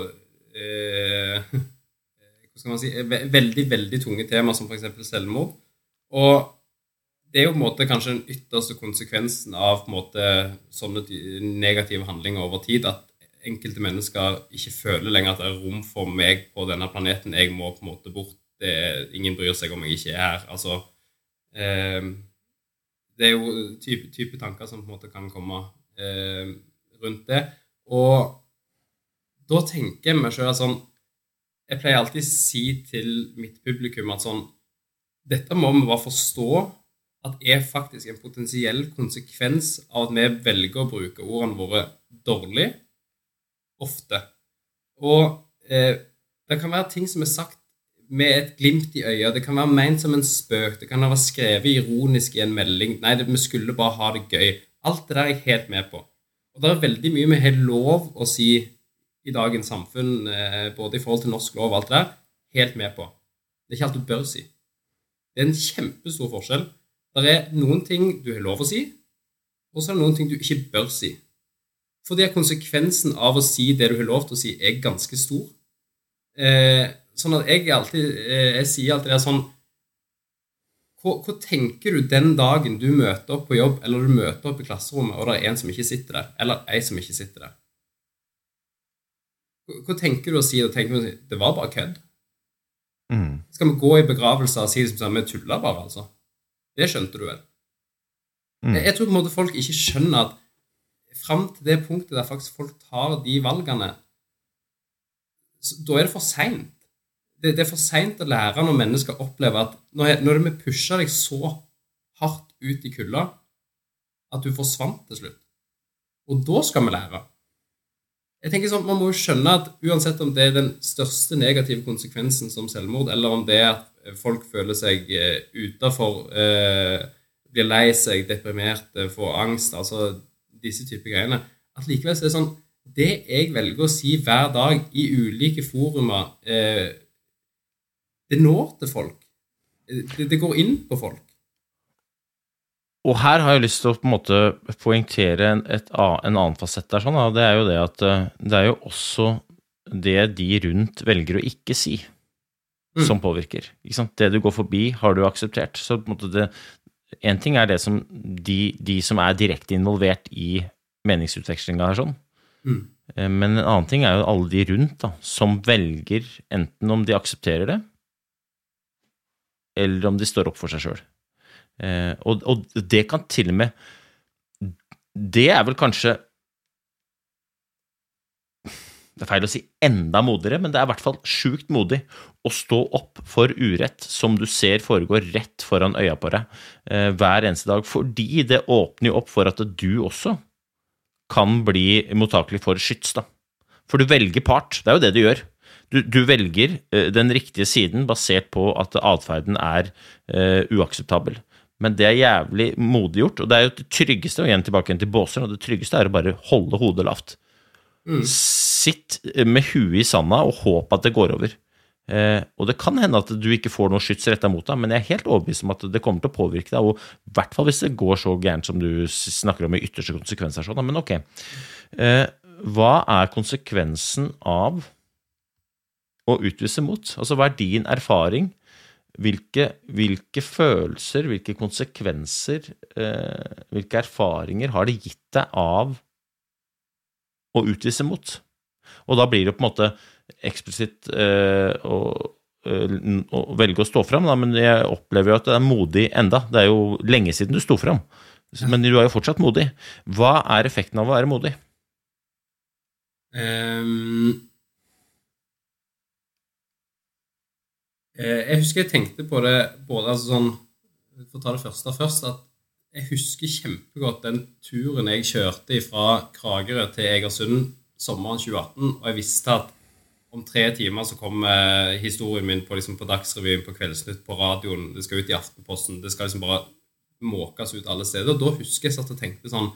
eh, hva skal man si, veldig, veldig tunge tema som for eksempel selvmord. Og det er jo på en måte kanskje den ytterste konsekvensen av på en måte sånne negative handlinger over tid, at enkelte mennesker ikke føler lenger at det er rom for meg på denne planeten. Jeg må på en måte bort. Det er, ingen bryr seg om jeg ikke er her. Altså, eh, det er jo type, type tanker som på en måte kan komme eh, rundt det. Og da tenker jeg meg selv at sånn, jeg pleier alltid å si til mitt publikum at sånn, dette må vi bare forstå at er faktisk en potensiell konsekvens av at vi velger å bruke ordene våre dårlig, ofte. Og eh, det kan være ting som er sagt med et glimt i øyet, det kan være ment som en spøk, det kan være skrevet ironisk i en melding, nei, det, vi skulle bare ha det gøy. Alt det der er jeg helt med på. Og det er veldig mye vi har lov å si i dagens samfunn, eh, både i forhold til norsk lov og alt det der, helt med på. Det er ikke alt du bør si. Det er en kjempestor forskjell. Det er noen ting du har lov å si, og så er det noen ting du ikke bør si. Fordi at konsekvensen av å si det du har lov til å si er ganske stor. Eh, sånn at jeg alltid, eh, jeg sier alltid det sånn, hva, hva tenker du den dagen du møter opp på jobb, eller du møter opp i klasserommet, og det er en som ikke sitter der, eller en som ikke sitter der? Hva, hva tenker du å si? Tenker du, det var bare kødd. Mm. Skal vi gå i begravelser og si det som vi tuller bare, altså? Det skjønte du vel. Mm. Jeg, jeg tror på en måte folk ikke skjønner at frem til det punktet der faktisk folk tar de valgene, så, da er det for sent. Det, det er for sent å lære når mennesker opplever at når, jeg, når de pusher deg så hardt ut i kulda, at du forsvant til slutt. Og da skal vi lære. Jeg tenker sånn, man må jo skjønne at uansett om det er den største negative konsekvensen som selvmord, eller om det er at folk føler seg uh, utenfor, uh, blir lei seg, deprimert, uh, får angst, altså disse typer greiene, at likevel så er det sånn, det jeg velger å si hver dag i ulike forumer, uh, det når til folk. Det, det går inn på folk. Og her har jeg lyst til å på en måte poengtere en, et, en annen fasett der, sånn, og det er jo det at det er jo også det de rundt velger å ikke si, mm. som påvirker. Ikke sant? Det du går forbi har du akseptert. Så på en måte det, en ting er det som de, de som er direkte involvert i meningsutvekslingen her, sånn. Mm. Men en annen ting er jo alle de rundt da, som velger enten om de aksepterer det, eller om de står opp for seg selv. Eh, og, og det kan til og med det er vel kanskje det er feil å si enda modigere, men det er i hvert fall sjukt modig å stå opp for urett som du ser foregår rett foran øya på deg eh, hver eneste dag, fordi det åpner jo opp for at du også kan bli mottakelig for skyts da. For du velger part, det er jo det du gjør. Du, du velger eh, den riktige siden basert på at adferden er eh, uakseptabel. Men det er jævlig modig gjort, og det er jo det tryggeste, og igjen tilbake igjen til båser, og det tryggeste er å bare holde hodet lavt. Mm. Sitt med huet i sanda og håp at det går over. Eh, og det kan hende at du ikke får noe skyts rettet mot deg, men jeg er helt overbevist om at det kommer til å påvirke deg, og i hvert fall hvis det går så gærent som du snakker om i ytterste konsekvenser. Sånn. Men ok, eh, hva er konsekvensen av å utvise mot? Altså, hva er din erfaring? Hvilke, hvilke følelser, hvilke konsekvenser, eh, hvilke erfaringer har det gitt deg av å utvise mot? Og da blir det på en måte eksplisitt eh, å, eh, å velge å stå frem, da, men jeg opplever jo at det er modig enda. Det er jo lenge siden du sto frem, men du er jo fortsatt modig. Hva er effekten av å være modig? Um Jeg husker jeg tenkte på det både altså sånn, for å ta det første først, at jeg husker kjempegodt den turen jeg kjørte fra Kragerø til Egersund sommeren tjue atten, og jeg visste at om tre timer så kom historien min på, liksom, på Dagsrevyen, på Kveldsnytt, på radioen, det skal ut i Aftenposten, det skal liksom bare måkes ut alle steder, og da husker jeg satt og tenkte sånn,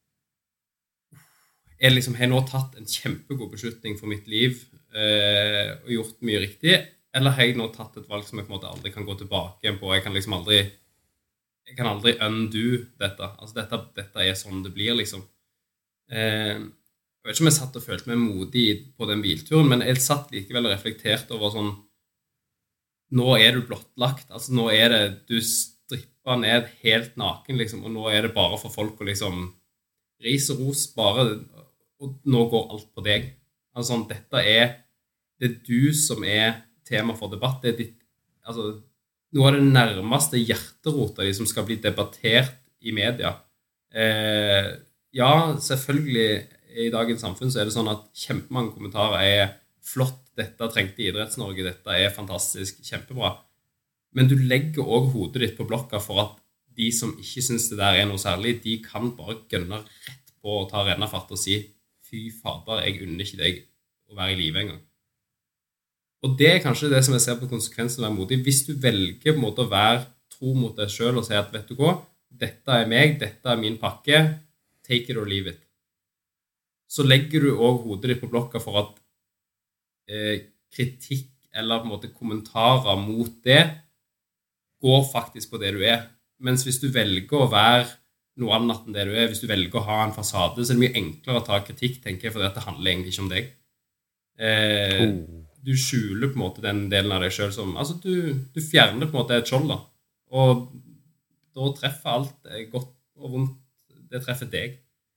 jeg liksom har nå tatt en kjempegod beslutning for mitt liv, eh, og gjort mye riktig, eller har jeg nå tatt et valg som jeg på en måte aldri kan gå tilbake igjen på, jeg kan liksom aldri jeg kan aldri undo dette, altså dette, dette er sånn det blir liksom. Eh, jeg vet ikke om jeg satt og følte meg modig på den bilturen, men jeg satt likevel og reflekterte over sånn, nå er du blottlagt, altså nå er det, du stripper ned helt naken liksom, og nå er det bare for folk å liksom ris og ros bare, og nå går alt på deg. Altså sånn, dette er det er du som er tema for debatt, det er ditt, altså, noe av det nærmeste hjerterota de som skal bli debattert i media. Eh, ja, selvfølgelig i dagens samfunn så er det sånn at kjempemange kommentarer er flott, dette trengte Idretts-Norge, dette er fantastisk, kjempebra. Men du legger også hodet ditt på blokka for at de som ikke synes det der er noe særlig, de kan bare gønne rett på og ta rennafart og si, fy fader, jeg unner ikke deg å være i live engang. Og det er kanskje det som jeg ser på konsekvensen av å være modig. Hvis du velger på en måte å være tro mot deg selv og si at, vet du hva, dette er meg, dette er min pakke, take it or leave it. Så legger du også hodet ditt på blokka for at eh, kritikk eller på en måte kommentarer mot det går faktisk på det du er. Mens hvis du velger å være noe annet enn det du er. Hvis du velger å ha en fasade, så er det mye enklere å ta kritikk, tenker jeg, for det handler egentlig ikke om deg. Eh, oh. Du skjuler på en måte den delen av deg selv som, altså du, du fjerner på en måte et skjold da, og da treffer alt godt og vondt, det treffer deg.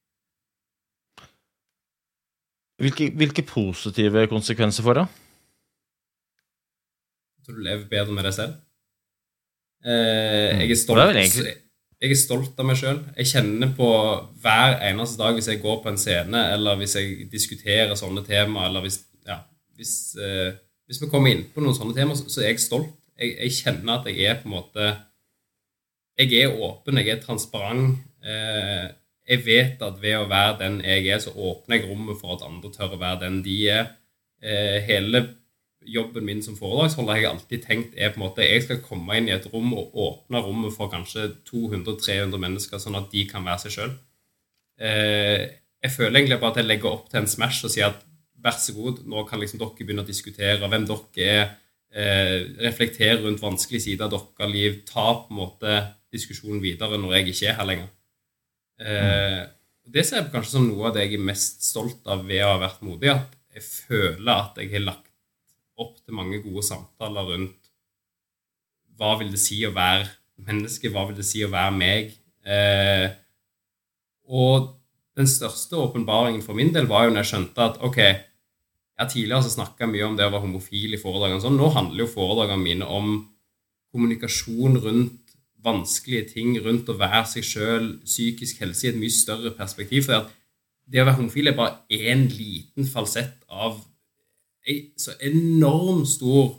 Hvilke, hvilke positive konsekvenser får det? Så du lever bedre med deg selv. Eh, jeg, er stolt, jeg er stolt av meg selv. Jeg kjenner på hver eneste dag hvis jeg går på en scene, eller hvis jeg diskuterer sånne tema, eller hvis, ja, hvis, eh, hvis vi kommer inn på noen sånne tema, så, så er jeg stolt. Jeg, jeg kjenner at jeg er på en måte, jeg er åpen, jeg er transparent. Eh, jeg vet at ved å være den jeg er, så åpner jeg rommet for at andre tør å være den de er. Eh, hele jobben min som foredragsholder har jeg alltid tenkt er på en måte, jeg skal komme inn i et rom og åpne rommet for kanskje to hundre til tre hundre mennesker, sånn at de kan være seg selv. Eh, jeg føler egentlig bare at jeg legger opp til en smash og sier at vær så god, nå kan liksom dere begynne å diskutere hvem dere er, eh, reflektere rundt vanskelige sider av deres liv, ta på en måte diskusjonen videre når jeg ikke er her lenger. Eh, det ser jeg kanskje som noe av det jeg er mest stolt av ved å ha vært modig, at jeg føler at jeg har lagt opp til mange gode samtaler rundt hva vil det si å være menneske, hva vil det si å være meg. Eh, og den største åpenbaringen for min del var jo når jeg skjønte at, ok, jeg tidligere så snakket mye om det å være homofil i foredragene, sånn. Nå handler jo foredragene mine om kommunikasjon rundt vanskelige ting, rundt å være seg selv, psykisk helse i et mye større perspektiv, for det å være homofil er bare en liten falsett av så enormt stor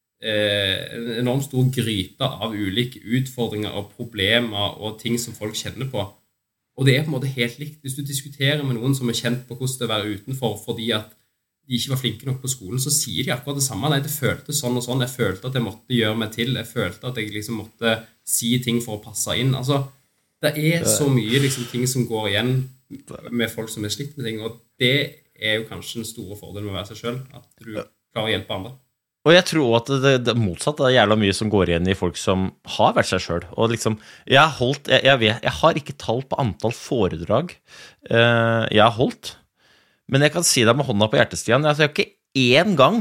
eh, enormt stor gryte av ulike utfordringer og problemer og ting som folk kjenner på. Og det er på en måte helt likt. Hvis du diskuterer med noen som er kjent på hvordan det er å være utenfor fordi at de ikke var flinke nok på skolen, så sier de akkurat det samme. Nei, det føltes sånn og sånn. Jeg følte at jeg måtte gjøre meg til. Jeg følte at jeg liksom måtte si ting for å passe inn. Altså, det er så mye liksom, ting som går igjen med folk som er slitt med ting, og det er jo kanskje en stor fordel med å være seg selv, at du klarer å hjelpe andre. Og jeg tror også at det, det motsatte er jævla mye som går igjen i folk som har vært seg selv. Og liksom, jeg har holdt, jeg, jeg vet, jeg har ikke tall på antall foredrag uh, jeg har holdt, men jeg kan si deg med hånda på hjertestian, jeg har ikke én gang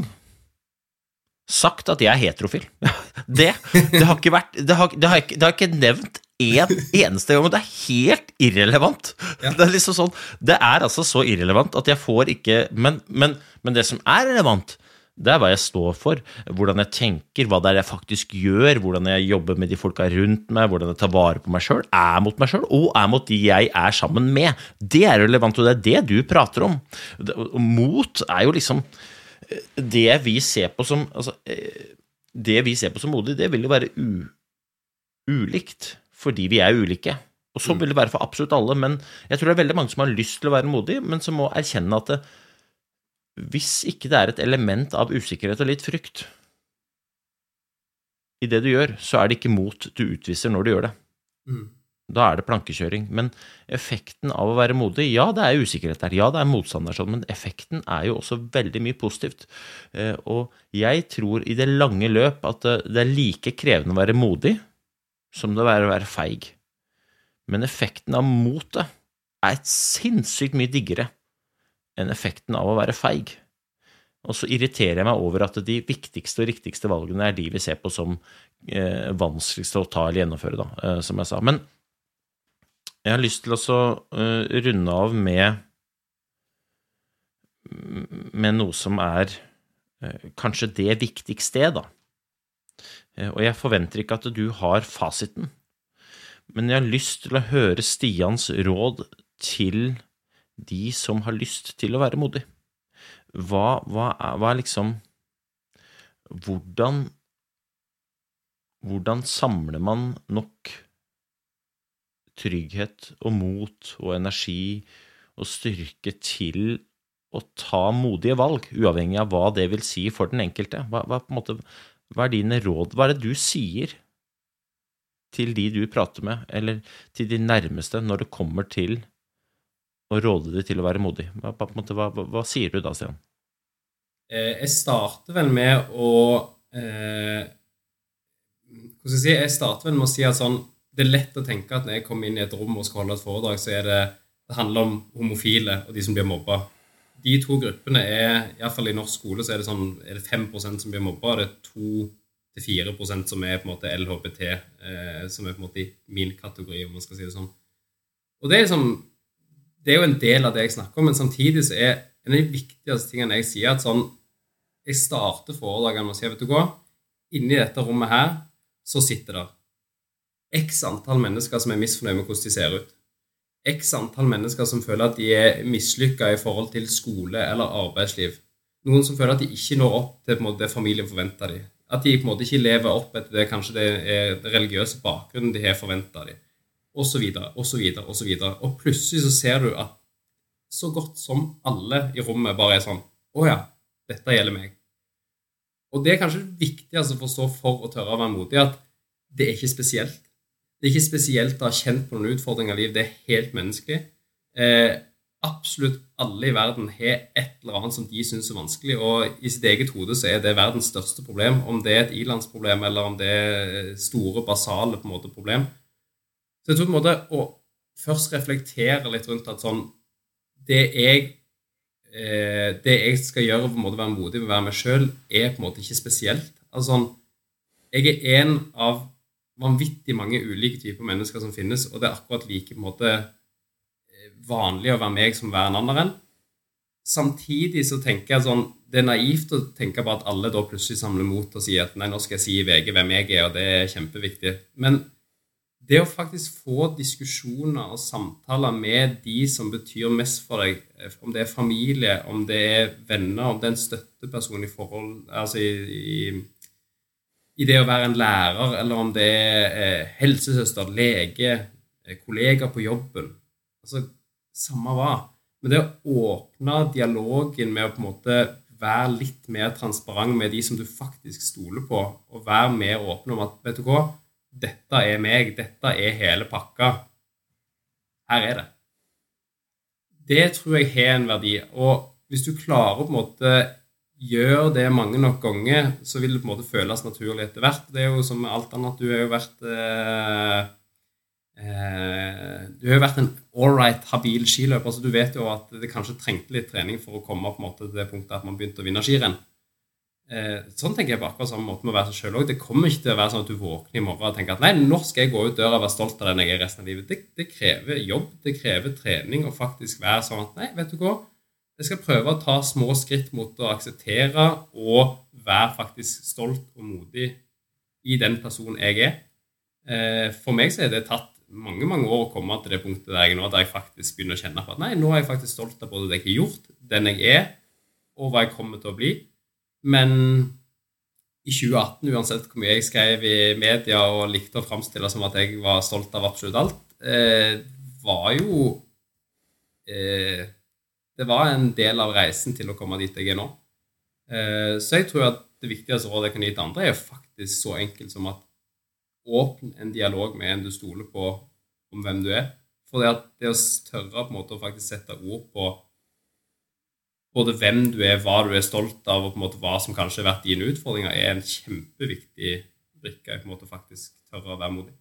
sagt at jeg er heterofil. Det, det har ikke vært, det har, det har ikke, det har ikke nevnt en eneste gang, og det er helt irrelevant. Ja. Det er liksom sånn, det er altså så irrelevant at jeg får ikke, men, men, men det som er relevant, det er hva jeg står for, hvordan jeg tenker, hva det er jeg faktisk gjør, hvordan jeg jobber med de folka rundt meg, hvordan jeg tar vare på meg selv, er mot meg selv, og er mot de jeg er sammen med. Det er relevant, og det er det du prater om. Mot er jo liksom det vi ser på som, altså, det vi ser på som modig, det vil jo være u, ulikt, fordi vi er ulike. Og så vil det være for absolutt alle, men jeg tror det er veldig mange som har lyst til å være modig, men som må erkjenne at det, hvis ikke det er et element av usikkerhet og litt frykt i det du gjør, så er det ikke mot du utviser når du gjør det. Mm. Da er det plankekjøring. Men effekten av å være modig, ja, det er usikkerhet der, ja, det er motstand der, men effekten er jo også veldig mye positivt. Og jeg tror i det lange løp at det er like krevende å være modig som det er å være feig. Men effekten av motet er et sinnssykt mye diggere enn effekten av å være feig. Og så irriterer jeg meg over at de viktigste og riktigste valgene er de vi ser på som eh, vanskeligste å ta eller gjennomføre, da, eh, som jeg sa. Men jeg har lyst til å så, uh, runde av med, med noe som er uh, kanskje det viktigste, da. Uh, og jeg forventer ikke at du har fasiten, men jeg har lyst til å høre Stians råd til de som har lyst til å være modig. Hva, hva, er, hva er liksom, hvordan, hvordan samler man nok trygghet og mot og energi og styrke til å ta modige valg, uavhengig av hva det vil si for den enkelte? Hva, hva, på en måte, hva er dine råd? Hva er det du sier til de du prater med, eller til de nærmeste når det kommer til å råde deg til å være modig? Hva, på en måte, hva, hva, hva sier du da, Stian? Jeg starter vel med å eh, hvordan skal jeg si, jeg starter vel med å si at sånn, det er lett å tenke at når jeg kommer inn i et rom og skal holde et foredrag, så er det, det handler om homofile og de som blir mobbet. De to gruppene er, i hvert fall i norsk skole, så er det, sånn, er det fem prosent som blir mobbet, og det er to til fire prosent som er på en måte L H B T, eh, som er på en måte i min kategori, om man skal si det sånn. Og det er, liksom, det er jo en del av det jeg snakker om, men samtidig så er en av de viktigste tingene jeg sier, at sånn, jeg starter foredragene med å si, vet du hva, inni dette rommet her, så sitter der x antall mennesker som er misfornøyd med hvordan de ser ut. X antall mennesker som føler at de er mislykket i forhold til skole eller arbeidsliv. Noen som føler at de ikke når opp til på en måte, det familien forventer de. At de på en måte ikke lever opp etter det, kanskje det er det religiøse bakgrunnen de har forventet de. Og så videre, og så videre, og så videre. Og plutselig så ser du at så godt som alle i rommet bare er sånn, å ja, dette gjelder meg. Og det er kanskje det viktigste å forstå for å tørre å være modig, at det er ikke spesielt. Det er ikke spesielt å ha kjent på noen utfordringer i liv, det er helt menneskelig. Eh, absolutt alle i verden har et eller annet som de synes er vanskelig, og i sitt eget hode så er det verdens største problem, om det er et ilandsproblem, eller om det er store, basale på en måte, problem. Så jeg tror på en måte å først reflektere litt rundt at sånn, det jeg, eh, det jeg skal gjøre på en måte være modig med å være meg selv, er på en måte ikke spesielt. Altså sånn, jeg er en av vanvittig mange ulike typer mennesker som finnes, og det er akkurat like på en måte vanlig å være meg som være en annen. Samtidig så tenker jeg sånn, det er naivt å tenke på at alle da plutselig samler mot og sier at nei, nå skal jeg si i V G hvem jeg er, og det er kjempeviktig. Men det å faktisk få diskusjoner og samtaler med de som betyr mest for deg, om det er familie, om det er venner, om det er en støtteperson i forhold, altså i, i i det å være en lærer, eller om det er eh, helsesøster, lege, eh, kollega på jobben. Altså, samme hva. Men det å åpne dialogen med å på en måte være litt mer transparent med de som du faktisk stoler på, og være mer åpne om at, vet du hva, dette er meg, dette er hele pakka. Her er det. Det tror jeg har en verdi, og hvis du klarer på en måte gjør det mange nok ganger, så vil det på en måte føles naturlig etter hvert. Det er jo som med alt annet, du har jo vært eh, eh, du har jo vært en all-right habil skiløper, så du vet jo at det kanskje trengte litt trening for å komme på en måte til det punktet at man begynte å vinne skirenn. Eh, sånn tenker jeg på akkurat samme måte med å være seg selv også. Det kommer ikke til å være sånn at du våkner i morgen og tenker at nei, nå skal jeg gå ut døra og være stolt av den jeg er resten av livet. Det, det krever jobb, det krever trening, og faktisk være sånn at nei, vet du hva, jeg skal prøve å ta små skritt mot å akseptere og være faktisk stolt og modig i den personen jeg er. For meg så er det tatt mange, mange år å komme til det punktet der jeg nå, der jeg faktisk begynner å kjenne på at nei, nå er jeg faktisk stolt av både det jeg har gjort, den jeg er, og hva jeg kommer til å bli. Men i tjue atten, uansett hvor mye jeg skrev i media og likte å fremstille som at jeg var stolt av absolutt alt, eh, var jo... Eh, Det var en del av reisen til å komme dit jeg er nå. Så jeg tror at det viktigste rådet jeg kan gi til andre er faktisk så enkelt som at åpne en dialog med en du stoler på om hvem du er. For det, at det å tørre på en måte å faktisk sette ord på både hvem du er, hva du er stolt av, og på en måte hva som kanskje har vært dine utfordringer, er en kjempeviktig brikke på en måte faktisk tørre å være modig.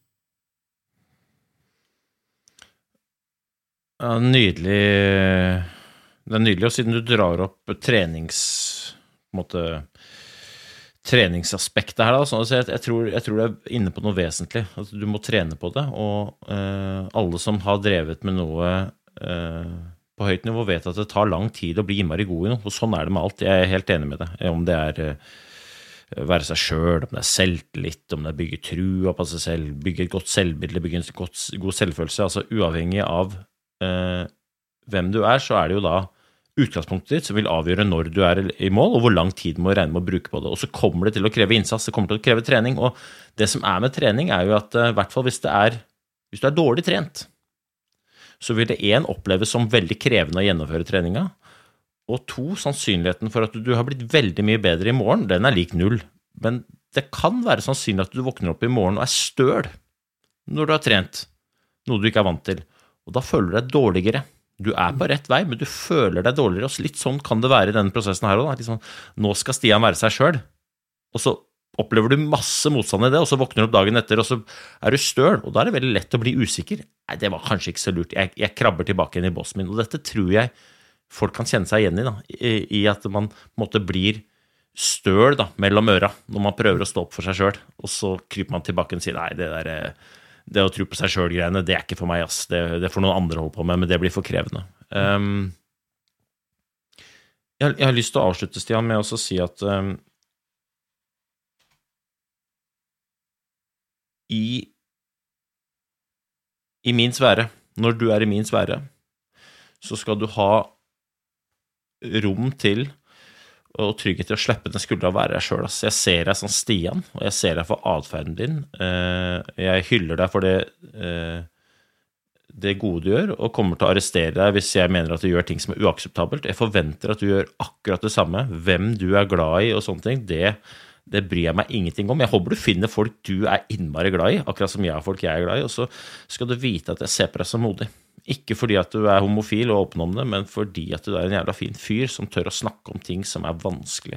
Ja, nydelig... Det er nydelig, og siden du drar opp trenings, på en måte, treningsaspektet her, da, så jeg, jeg, tror, jeg tror du er inne på noe vesentlig. Altså, du må trene på det, og eh, alle som har drevet med noe eh, på høyt nivå vet at det tar lang tid å bli innmari god i noe, og sånn er det med alt. Jeg er helt enig med det. Om det er eh, være seg selv, om det er selvtillit, om det er bygge trua på seg selv, bygge et godt selvbilde, bygge en godt, god selvfølelse, altså uavhengig av eh, hvem du er, så er det jo da utgangspunktet ditt som vil avgjøre når du er i mål, og hvor lang tid du må regne med å bruke på det. Og så kommer det til å kreve innsats, det kommer til å kreve trening, og det som er med trening er jo at, i hvert fall hvis det er, hvis du er dårlig trent, så vil det en oppleves som veldig krevende å gjennomføre treninga, og to, sannsynligheten for at du har blitt veldig mye bedre i morgen, den er lik null. Men det kan være sannsynlig at du våkner opp i morgen og er støl når du har trent, noe du ikke er vant til, og da føler du deg dårligere. Du er på rett vei, men du føler deg dårligere, og litt sånn kan det være i denne prosessen her også. Liksom, nå skal Stian være seg selv, og så opplever du masse motstand i det, og så våkner du opp dagen etter, og så er du støl, og da er det veldig lett å bli usikker. Nei, det var kanskje ikke så lurt. Jeg, jeg krabber tilbake inn i bossen min, og dette tror jeg folk kan kjenne seg igjen i, da, i, i at man på en måte blir støl da, mellom øra, når man prøver å stå opp for seg selv, og så kryper man tilbake og sier, nei, det der, det å tro på seg selv-greiene, det er ikke for meg, ass. Det, det får noen andre holde på med, men det blir for krevende. Um, jeg, jeg har lyst til å avslutte, Stian, med å si at um, i, i min sfære, når du er i min sfære, så skal du ha rom til og trygghet til å slippe den skuldra og være deg selv. Altså, jeg ser deg som Stian, og jeg ser deg for adferden din. Jeg hyller deg for det, det gode du gjør, og kommer til å arrestere deg hvis jeg mener at du gjør ting som er uakseptabelt. Jeg forventer at du gjør akkurat det samme. Hvem du er glad i og sånne ting, det, det bryr jeg meg ingenting om. Jeg håper du finner folk du er innmari glad i, akkurat som jeg har folk jeg er glad i, og så skal du vite at jeg ser på deg som modig. Ikke fordi at du er homofil og åpen om det, men fordi at du er en jævla fin fyr som tør å snakke om ting som er vanskelig.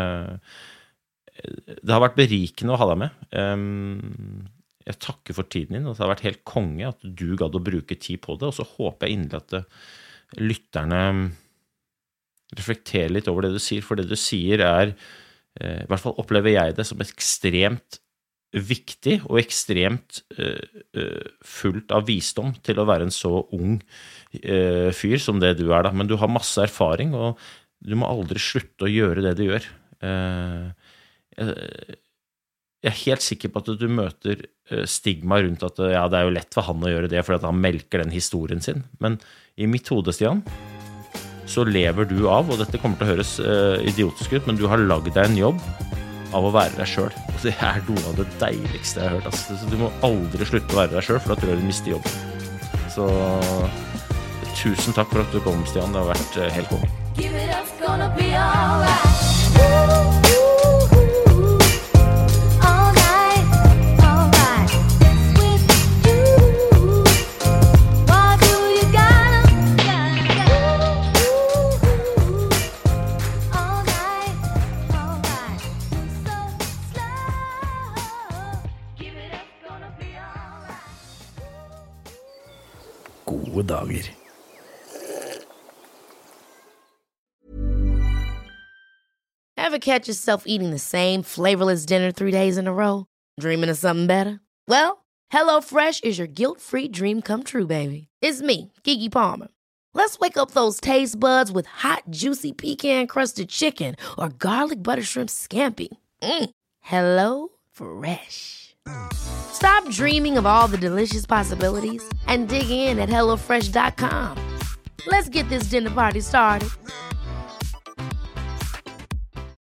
Det har vært berikende å ha deg med. Jeg takker for tiden din, og det har vært helt konge at du gadd å bruke tid på det, og så håper jeg inderlig at lytterne reflekterer litt over det du sier, for det du sier er, i hvert fall opplever jeg det som ekstremt viktig og ekstremt uh, uh, fullt av visdom til å være en så ung uh, fyr som det du er da, men du har masse erfaring, og du må aldri slutte å gjøre det du gjør. Uh, jeg, jeg er helt sikker på at du møter uh, stigma rundt at ja, det er jo lett for han å gjøre det, fordi at han melker den historien sin, men i mitt hode, Stian, så lever du av, og dette kommer til å høres uh, idiotisk ut, men du har laget deg en jobb av å være deg selv. Og det er noe av det deiligste jeg har hørt. Altså. Så du må aldri slutte å være deg selv, for da tror jeg du mister jobben. Så tusen takk for at du kom, Stian. Det har vært helt konge. Give it up, gonna be all right. Gode dager. Ever catch yourself eating the same flavorless dinner three days in a row? Dreaming of something better? Well, HelloFresh is your guilt-free dream come true, baby. It's me, Keke Palmer. Let's wake up those taste buds with hot, juicy pecan-crusted chicken or garlic butter shrimp scampi. Mm. Hello Fresh. Stop dreaming of all the delicious possibilities and dig in at hello fresh dot com. Let's get this dinner party started.